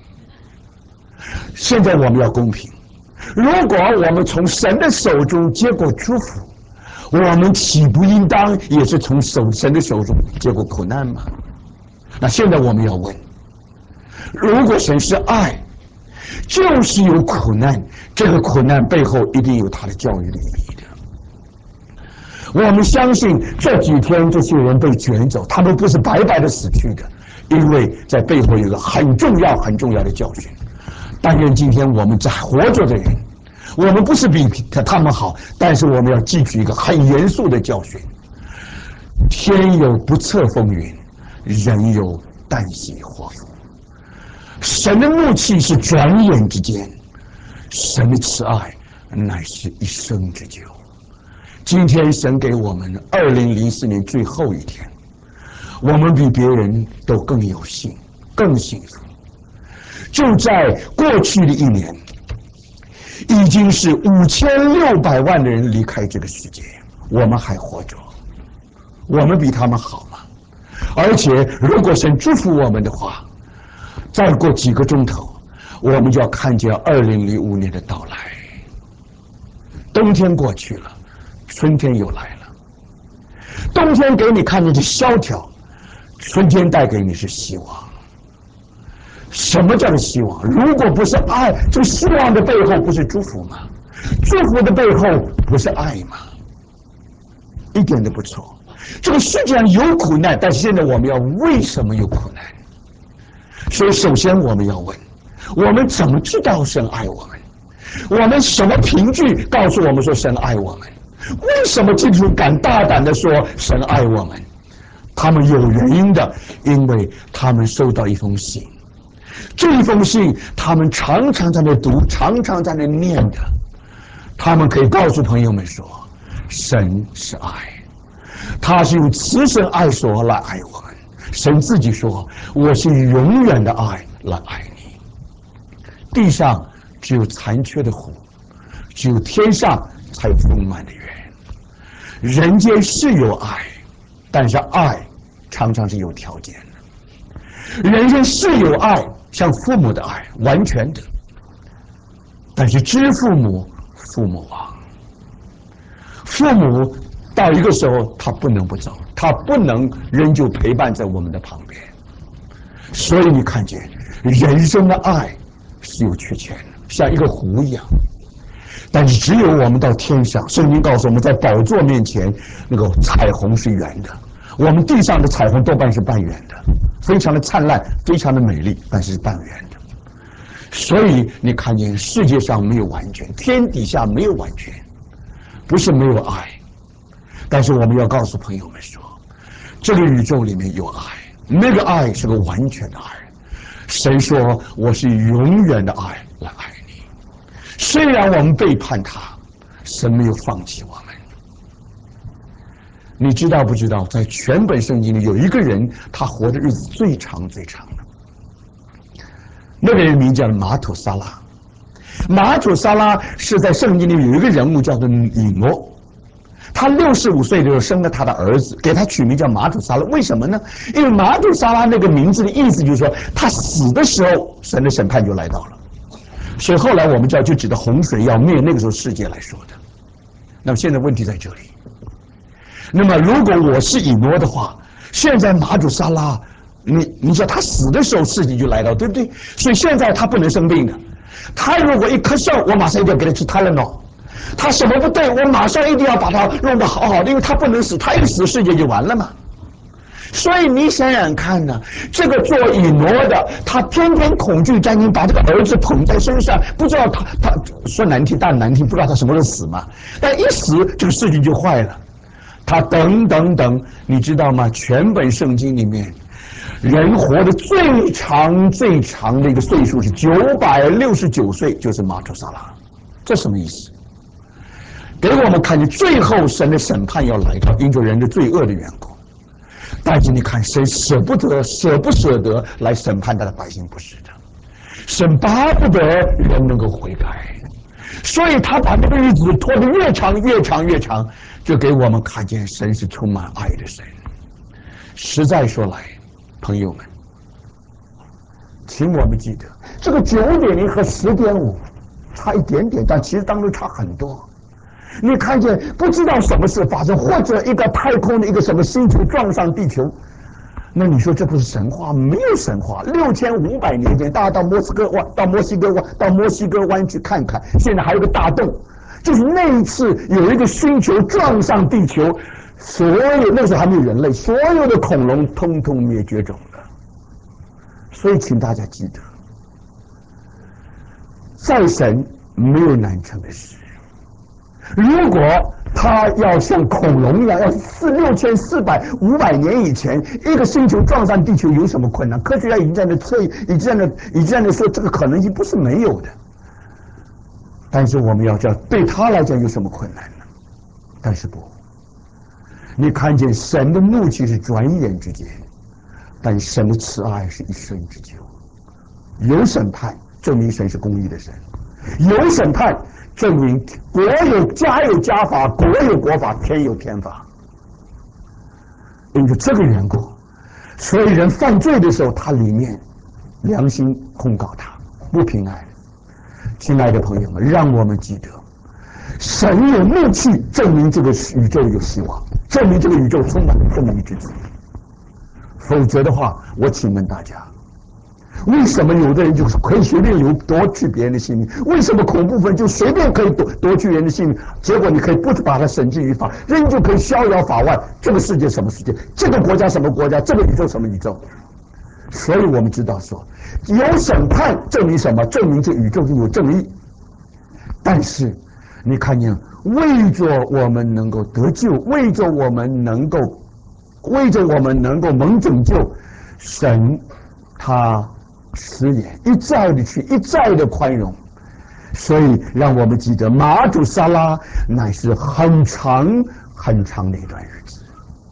A: 现在我们要公平，如果我们从神的手中接过祝福，我们岂不应当也是从手神的手中接过苦难吗？那现在我们要问，如果神是爱，就是有苦难，这个苦难背后一定有他的教育的意义的。我们相信这几天这些人被卷走，他们不是白白的死去的，因为在背后有一个很重要很重要的教训。但愿今天我们在活着的人，我们不是比他们好，但是我们要记住一个很严肃的教训：天有不测风云，人有旦夕祸福。神的怒气是转眼之间，神的慈爱乃是一生之久。今天神给我们二零零四年最后一天，我们比别人都更有幸，更幸福。就在过去的一年，已经是五千六百万的人离开这个世界，我们还活着，我们比他们好吗？而且如果神祝福我们的话，再过几个钟头，我们就要看见二零零五年的到来。冬天过去了，春天又来了。冬天给你看见是萧条，春天带给你是希望。什么叫做希望？如果不是爱，这希望的背后不是祝福吗？祝福的背后不是爱吗？一点都不错。这个世界上有苦难，但是现在我们要为什么有苦难？所以首先我们要问，我们怎么知道神爱我们？我们什么凭据告诉我们说神爱我们？为什么基督徒敢大胆的说神爱我们？他们有原因的，因为他们收到一封信，这一封信他们常常在那读，常常在那念的，他们可以告诉朋友们说，神是爱，他是用慈神爱所来爱我们。神自己说，我是永远的爱来爱你。地上只有残缺的湖，只有天上才有丰满的源。人间是有爱，但是爱常常是有条件的。人间是有爱，像父母的爱，完全的，但是知父母，父母亡。父母到一个时候，他不能不走，他不能仍旧陪伴在我们的旁边。所以你看见人生的爱是有缺陷的，像一个湖一样。但是只有我们到天上，圣经告诉我们，在宝座面前，那个彩虹是圆的。我们地上的彩虹多半是半圆的，非常的灿烂，非常的美丽，但是是半圆的。所以你看见世界上没有完全，天底下没有完全，不是没有爱。但是我们要告诉朋友们说，这个宇宙里面有爱，那个爱是个完全的爱。神说我是永远的爱来爱你。虽然我们背叛他，神没有放弃我们。你知道不知道，在全本圣经里有一个人，他活的日子最长最长的， 那个人名叫马土沙拉。马土沙拉是在圣经里有一个人物叫做以诺，他六十五岁的时候生了他的儿子，给他取名叫马土沙拉。为什么呢？因为马土沙拉那个名字的意思就是说，他死的时候，神的审判就来到了。所以后来我们知道，就指的洪水要灭那个时候世界来说的。那么现在问题在这里。那么如果我是以诺的话，现在马土沙拉，你你说他死的时候事情就来到，对不对？所以现在他不能生病的。他如果一咳嗽，我马上一定要给他吃泰勒诺。他什么不对，我马上一定要把他弄得好好的，因为他不能死，他一死世界就完了嘛。所以你想想看呢，这个做以诺的，他天天恐惧战惊，把这个儿子捧在身上，不知道他他说难听，但难听，不知道他什么时候死嘛。但一死，这个事情就坏了。他等等等，你知道吗？全本圣经里面，人活得最长最长的一个岁数是九百六十九岁，就是马土沙拉。这什么意思？给我们看见最后神的审判要来到，因着人的罪恶的缘故。但是你看，神舍不得，舍不舍得来审判他的百姓，不是的。神巴不得人能够悔改，所以他把这个日子拖得越长越长越长，就给我们看见神是充满爱的神。实在说来，朋友们，请我们记得，这个九点零和十点五差一点点，但其实当中差很多。你看见不知道什么事发生，或者一个太空的一个什么星球撞上地球，那你说这不是神话？没有神话。六千五百年前，大家到莫斯科湾、到墨西哥湾、到墨西哥湾去看看，现在还有个大洞，就是那一次有一个星球撞上地球，所有那时候还没有人类，所有的恐龙通通灭绝种了。所以，请大家记得，在神没有难成的事。如果他要像恐龙一样，要四六千四百五百年以前一个星球撞上地球，有什么困难？科学家已经在那测，已经在那已经在那说这个可能性不是没有的。但是我们要知道，对他来讲有什么困难呢？但是不，你看见神的怒气是转眼之间，但神的慈爱是一生之久。有审判，证明神是公义的神；有审判，证明国有家有家法，国有国法，天有天法。因为这个缘故，所以人犯罪的时候，他里面良心控告他不平安。亲爱的朋友们，让我们记得，神有怒气，证明这个宇宙有希望，证明这个宇宙充满正义之子。否则的话，我请问大家，为什么有的人就是可以随便夺夺去别人的性命？为什么恐怖分子就随便可以夺夺去人的性命？结果你可以不把他绳之于法，人就可以逍遥法外。这个世界什么世界？这个国家什么国家？这个宇宙什么宇宙？所以我们知道说，有审判证明什么？证明这宇宙就有正义。但是你看见，为着我们能够得救，为着我们能够，为着我们能够蒙拯救，神他慈怜，一再的去，一再的宽容。所以让我们记得，马祖沙拉乃是很长很长的一段日子。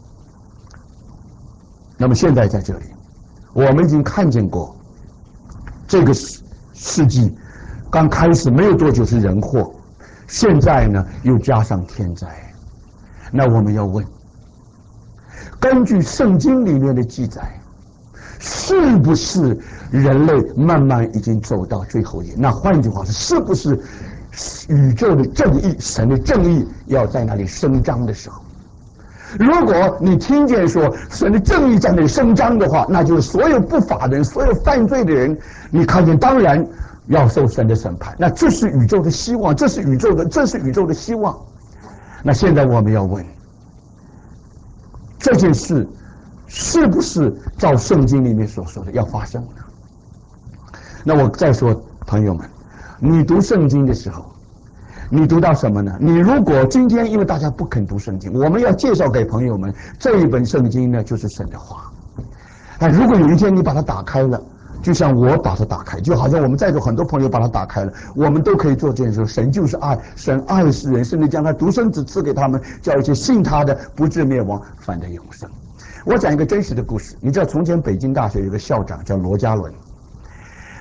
A: 那么现在在这里，我们已经看见过这个世纪刚开始没有多久是人祸，现在呢又加上天灾。那我们要问，根据圣经里面的记载，是不是人类慢慢已经走到最后一页？那换句话说，是不是宇宙的正义，神的正义要在那里伸张的时候？如果你听见说神的正义在那里伸张的话，那就是所有不法的人，所有犯罪的人，你看见当然要受神的审判。那这是宇宙的希望，这是宇宙的，这是宇宙的希望。那现在我们要问，这件事是不是照圣经里面所说的要发生呢？那我再说，朋友们，你读圣经的时候，你读到什么呢？你如果今天因为大家不肯读圣经，我们要介绍给朋友们这一本圣经呢，就是神的话。但如果有一天你把它打开了，就像我把它打开，就好像我们在座很多朋友把它打开了，我们都可以做这件事。神就是爱，神爱世人，甚至将他独生子赐给他们，叫一切信他的不至灭亡，反得永生。我讲一个真实的故事。你知道从前北京大学有个校长叫罗家伦，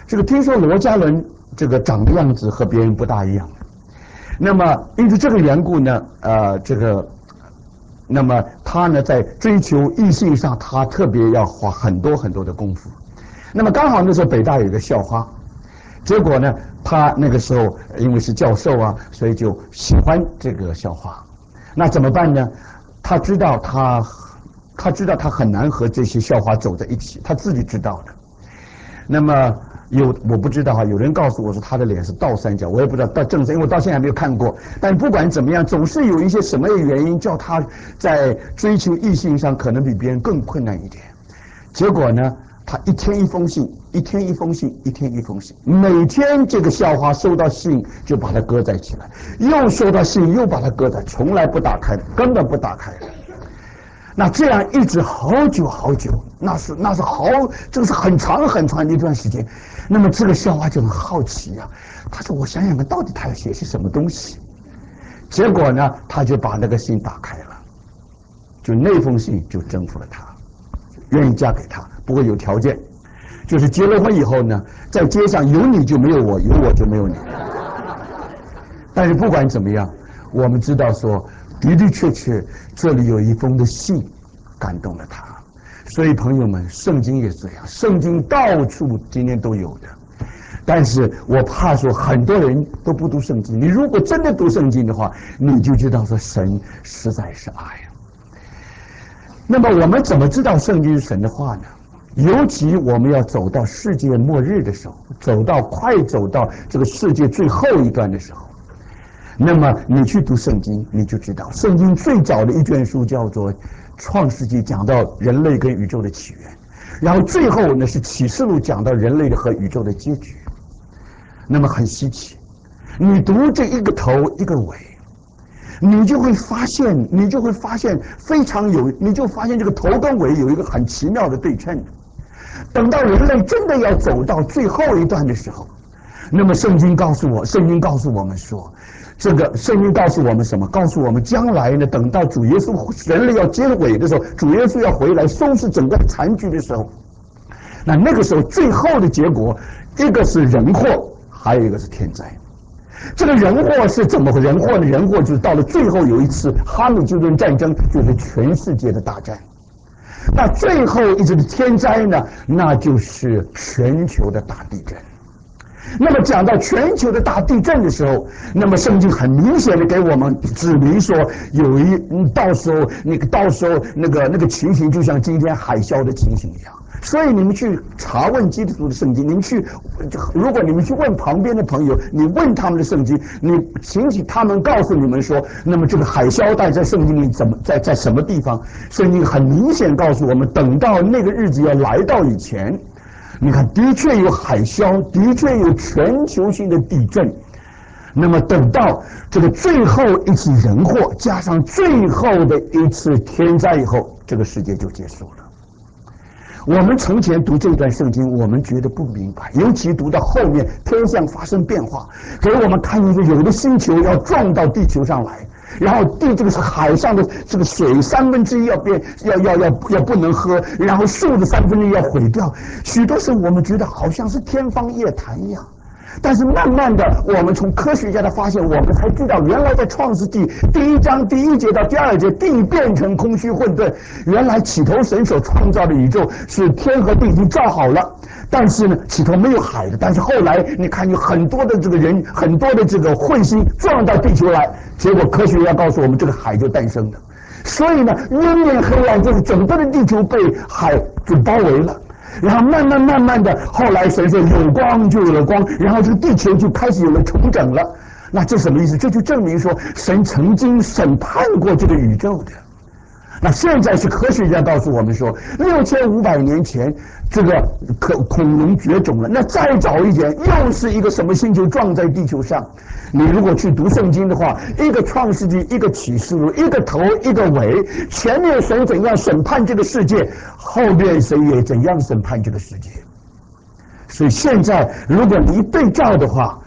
A: 这个听说罗家伦这个长的样子和别人不大一样，那么因此这个缘故呢，呃，这个，那么他呢在追求异性上，他特别要花很多很多的功夫。那么刚好那时候北大有一个校花，结果呢，他那个时候因为是教授啊，所以就喜欢这个校花。那怎么办呢？他知道他，他知道他很难和这些校花走在一起，他自己知道的。那么有我不知道哈，有人告诉我说他的脸是倒三角，我也不知道到正身，因为我到现在还没有看过。但不管怎么样，总是有一些什么原因叫他在追求异性上可能比别人更困难一点。结果呢，他一天一封信，一天一封信，一天一封信，每天这个校花收到信就把它搁在起来，又收到信又把它搁在，从来不打开，根本不打开。那这样一直好久好久，那是那是好，这个是很长很长的一段时间。那么这个校花就很好奇呀、啊，他说：“我想想看，到底他要写些什么东西？”结果呢，他就把那个信打开了，就那封信就征服了他，愿意嫁给他，不过有条件，就是结了婚以后呢，在街上有你就没有我，有我就没有你。但是不管怎么样，我们知道说。的的确确，这里有一封的信感动了他，所以朋友们，圣经也这样，圣经到处今天都有的。但是我怕说很多人都不读圣经，你如果真的读圣经的话，你就知道说神实在是爱。那么我们怎么知道圣经是神的话呢？尤其我们要走到世界末日的时候，走到快走到这个世界最后一段的时候。那么你去读圣经，你就知道，圣经最早的一卷书叫做《创世纪》，讲到人类跟宇宙的起源，然后最后呢是《启示录》，讲到人类的和宇宙的结局。那么很稀奇，你读这一个头一个尾，你就会发现，你就会发现非常有，你就发现这个头跟尾有一个很奇妙的对称。等到人类真的要走到最后一段的时候，那么圣经告诉我，圣经告诉我们说。这个圣经告诉我们什么？告诉我们将来呢，等到主耶稣人类要结尾的时候，主耶稣要回来收拾整个残局的时候，那那个时候最后的结果，一个是人祸，还有一个是天灾。这个人祸是怎么人祸呢？人祸就是到了最后有一次哈姆吉顿战争，就是全世界的大战。那最后一次的天灾呢，那就是全球的大地震。那么讲到全球的大地震的时候，那么圣经很明显的给我们指明说，有一到时候那个到时候那个那个情形，就像今天海啸的情形一样。所以你们去查问基督徒的圣经，你们去，如果你们去问旁边的朋友，你问他们的圣经，你请请他们告诉你们说，那么这个海啸带在圣经里怎么在在什么地方？圣经很明显告诉我们，等到那个日子要来到以前。你看，的确有海啸，的确有全球性的地震。那么等到这个最后一次人祸，加上最后的一次天灾以后，这个世界就结束了。我们从前读这段圣经，我们觉得不明白，尤其读到后面天象发生变化，给我们看一个有的星球要撞到地球上来。然后地这个是海上的这个水三分之一要变要要要要不能喝，然后树的三分之一要毁掉。许多时候我们觉得好像是天方夜谭一样，但是慢慢的，我们从科学家的发现，我们才知道，原来在创世纪第一章第一节到第二节，地变成空虚混沌。原来起头神所创造的宇宙是天和地已经造好了。但是呢，起头没有海的，但是后来你看有很多的这个人，很多的这个彗星撞到地球来，结果科学家告诉我们，这个海就诞生了。所以呢，渊面黑暗就是整个的地球被海就包围了。然后慢慢慢慢的，后来神说有光就有了光，然后这个地球就开始有了重整了。那这什么意思？这就证明说神曾经审判过这个宇宙的。那现在是科学家告诉我们说，六千五百年前这个恐恐龙绝种了。那再早一点，又是一个什么星球撞在地球上？你如果去读圣经的话，一个创世纪，一个启示录，一个头一个尾，前面神怎样审判这个世界，后面神也怎样审判这个世界。所以现在如果你一对照的话，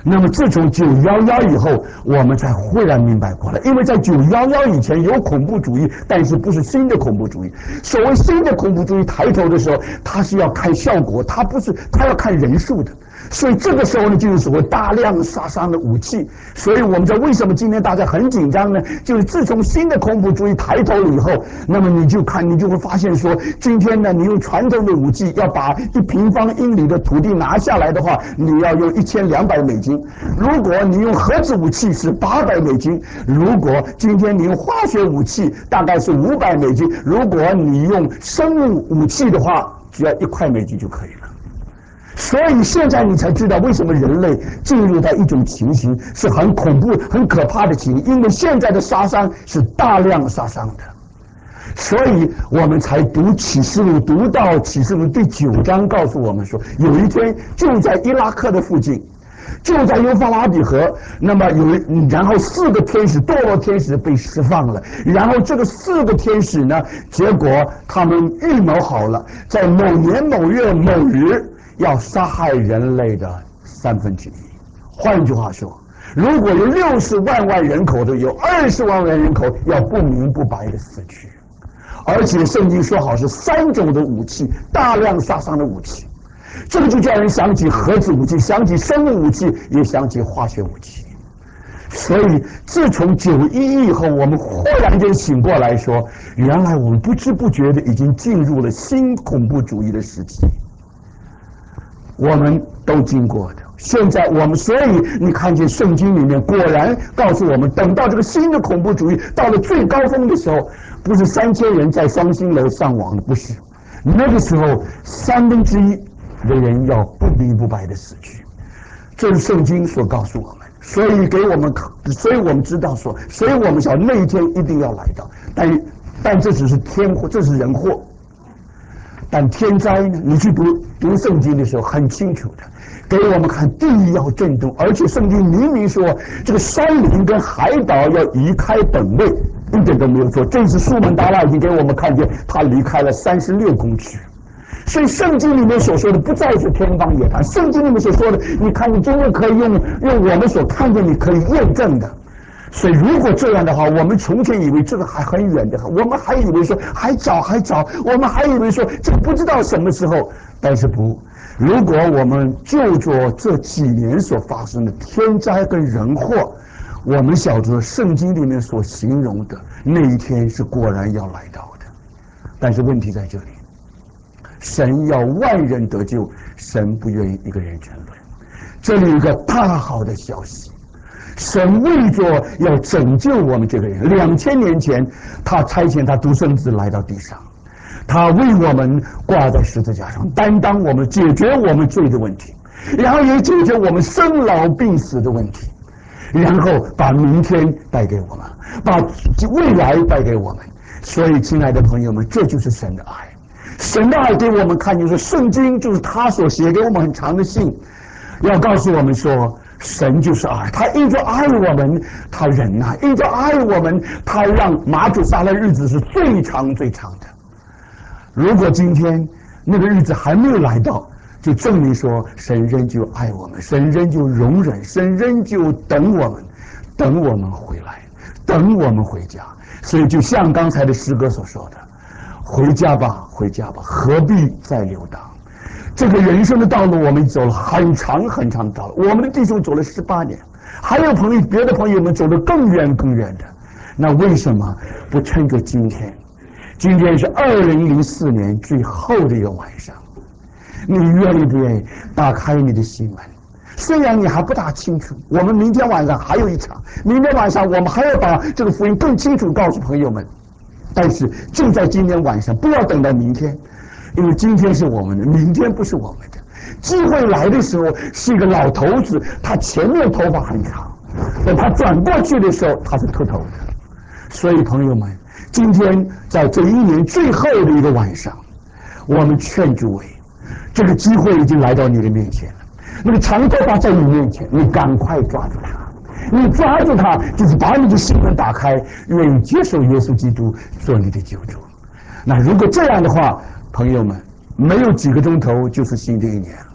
A: 那么自从九一一以后，我们才忽然明白过来，因为在九一一以前有恐怖主义，但是不是新的恐怖主义。所谓新的恐怖主义抬头的时候，它是要看效果，它不是，它要看人数的。所以这个时候呢，就是所谓大量杀伤的武器。所以我们知道为什么今天大家很紧张呢？就是自从新的恐怖主义抬头了以后，那么你就看，你就会发现说，今天呢，你用传统的武器要把一平方英里的土地拿下来的话，你要用一千两百美金；如果你用核子武器是八百美金；如果今天你用化学武器大概是五百美金；如果你用生物武器的话，只要一块美金就可以了。所以现在你才知道为什么人类进入到一种情形是很恐怖、很可怕的情形，因为现在的杀伤是大量杀伤的。所以我们才读启示录，读到启示录第九章，告诉我们说，有一天就在伊拉克的附近，就在幼发拉底河，那么有，然后四个天使，堕落天使被释放了，然后这个四个天使呢，结果他们预谋好了，在某年某月某日要杀害人类的三分之一。换句话说，如果有六十万万人口的，有二十万万人口要不明不白的死去。而且圣经说好是三种的武器，大量杀伤的武器，这个就叫人想起核子武器，想起生物武器，也想起化学武器。所以自从九一一以后，我们忽然间醒过来说，原来我们不知不觉的已经进入了新恐怖主义的时期，我们都经过的。现在我们，所以你看见圣经里面果然告诉我们，等到这个新的恐怖主义到了最高峰的时候，不是三千人在双星楼上网的，不是，那个时候三分之一的人要不明不白的死去，这是圣经所告诉我们。所以给我们，所以我们知道说，所以我们晓得那一天一定要来到，但但这只是天祸，这是人祸。但天灾呢？你去读读圣经的时候，很清楚的给我们看地要震动，而且圣经明明说，这个山林跟海岛要移开本位，一点都没有错。这次苏门答腊已经给我们看见，他离开了三十六公尺。所以圣经里面所说的不再是天方夜谭，圣经里面所说的，你看，你真的可以用用我们所看见，你可以验证的。所以如果这样的话，我们从前以为这个还很远的，我们还以为说还早还早，我们还以为说这个不知道什么时候，但是不，如果我们就做这几年所发生的天灾跟人祸，我们晓得圣经里面所形容的那一天是果然要来到的。但是问题在这里，神要万人得救，神不愿意一个人沉沦。这里有一个大好的消息，神为着要拯救我们这个人，两千年前他差遣他独生子来到地上，他为我们挂在十字架上，担当我们，解决我们罪的问题，然后也解决我们生老病死的问题，然后把明天带给我们，把未来带给我们。所以亲爱的朋友们，这就是神的爱。神的爱给我们看见说，圣经就是他所写给我们很长的信，要告诉我们说，神就是爱，他因着爱我们，他忍耐；因着爱我们，他让马祖沙的日子是最长最长的。如果今天那个日子还没有来到，就证明说神仍旧爱我们，神仍旧容忍，神仍旧等我们，等我们回来，等我们回家。所以就像刚才的诗歌所说的，回家吧，回家吧，何必再流荡？这个人生的道路，我们走了很长很长的道路。我们的弟兄走了十八年，还有朋友，别的朋友们走得更远更远的。那为什么不趁着今天？今天是二零零四年最后的一个晚上，你愿意不愿意打开你的心门？虽然你还不大清楚，我们明天晚上还有一场，明天晚上我们还要把这个福音更清楚告诉朋友们。但是就在今天晚上，不要等到明天，因为今天是我们的，明天不是我们的。机会来的时候，是一个老头子，他前面头发很长，等他转过去的时候，他是秃头的。所以朋友们，今天在这一年最后的一个晚上，我们劝诸位，这个机会已经来到你的面前了。那个长头发在你面前，你赶快抓住它。你抓住它，就是把你的心门打开，愿意接受耶稣基督做你的救主。那如果这样的话，朋友们，没有几个钟头就是新的一年了。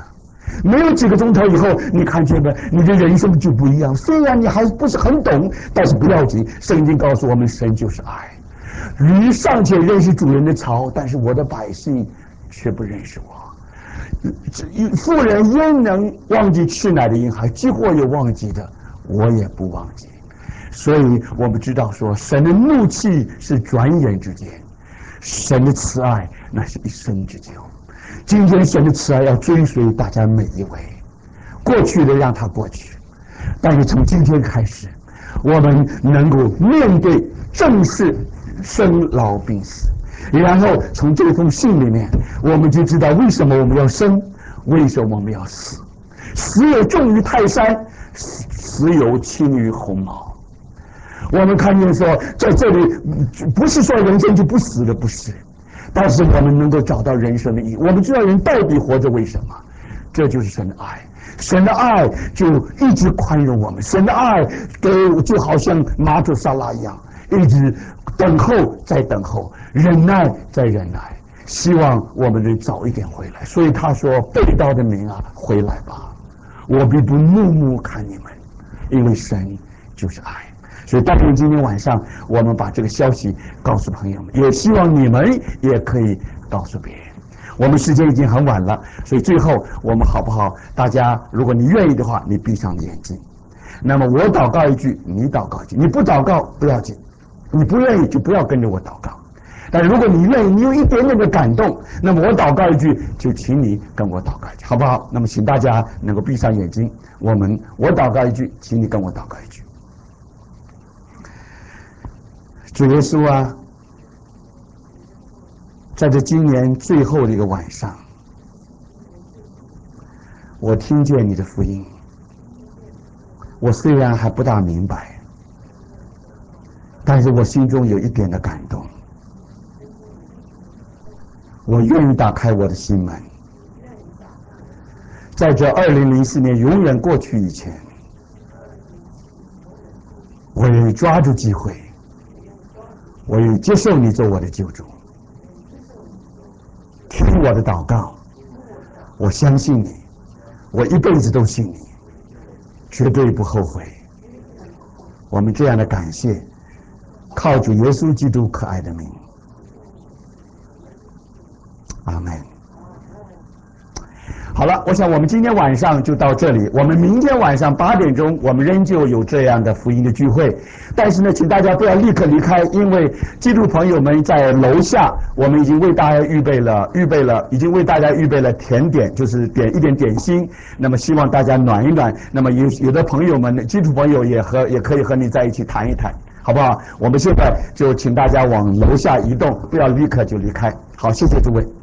A: 没有几个钟头以后，你看见没？你的人生就不一样。虽然你还不是很懂，但是不要紧。圣经告诉我们，神就是爱。鱼尚且认识主人的槽，但是我的百姓却不认识我。妇人焉能忘记吃奶的婴孩？饥或有忘记的，我也不忘记。所以我们知道说，神的怒气是转眼之间，神的慈爱那是一生之久。今天神的慈爱要追随大家每一位，过去的让它过去，但是从今天开始，我们能够面对正视生老病死，然后从这封信里面，我们就知道为什么我们要生，为什么我们要死。死有重于泰山，死有轻于鸿毛。我们看见说，在这里不是说人生就不死了，不是，但是我们能够找到人生的意义。我们知道人到底活着为什么？这就是神的爱。神的爱就一直宽容我们，神的爱给就好像马祖沙拉一样，一直等候再等候，忍耐再忍耐，希望我们能早一点回来。所以他说：“被盗的民啊，回来吧，我必不怒目看你们，因为神就是爱。”所以当然今天晚上我们把这个消息告诉朋友们，也希望你们也可以告诉别人。我们时间已经很晚了，所以最后我们好不好？大家如果你愿意的话，你闭上眼睛。那么我祷告一句，你祷告一句，你不祷告不要紧，你不愿意就不要跟着我祷告。但如果你愿意，你有一点点的感动，那么我祷告一句，就请你跟我祷告一句，好不好？那么请大家能够闭上眼睛，我们我祷告一句，请你跟我祷告一句。主耶稣啊，在这今年最后的一个晚上，我听见你的福音。我虽然还不大明白，但是我心中有一点的感动。我愿意打开我的心门，在这二零零四年永远过去以前，我愿意抓住机会，我愿意接受你做我的救主，听我的祷告，我相信你，我一辈子都信你，绝对不后悔。我们这样的感谢，靠主耶稣基督可爱的名，阿门。好了，我想我们今天晚上就到这里。我们明天晚上八点钟，我们仍旧有这样的福音的聚会。但是呢，请大家不要立刻离开，因为基督朋友们在楼下，我们已经为大家预备了，预备了，已经为大家预备了甜点，就是点一点点心。那么希望大家暖一暖。那么有有的朋友们，基督朋友也和也可以和你在一起谈一谈，好不好？我们现在就请大家往楼下移动，不要立刻就离开。好，谢谢诸位。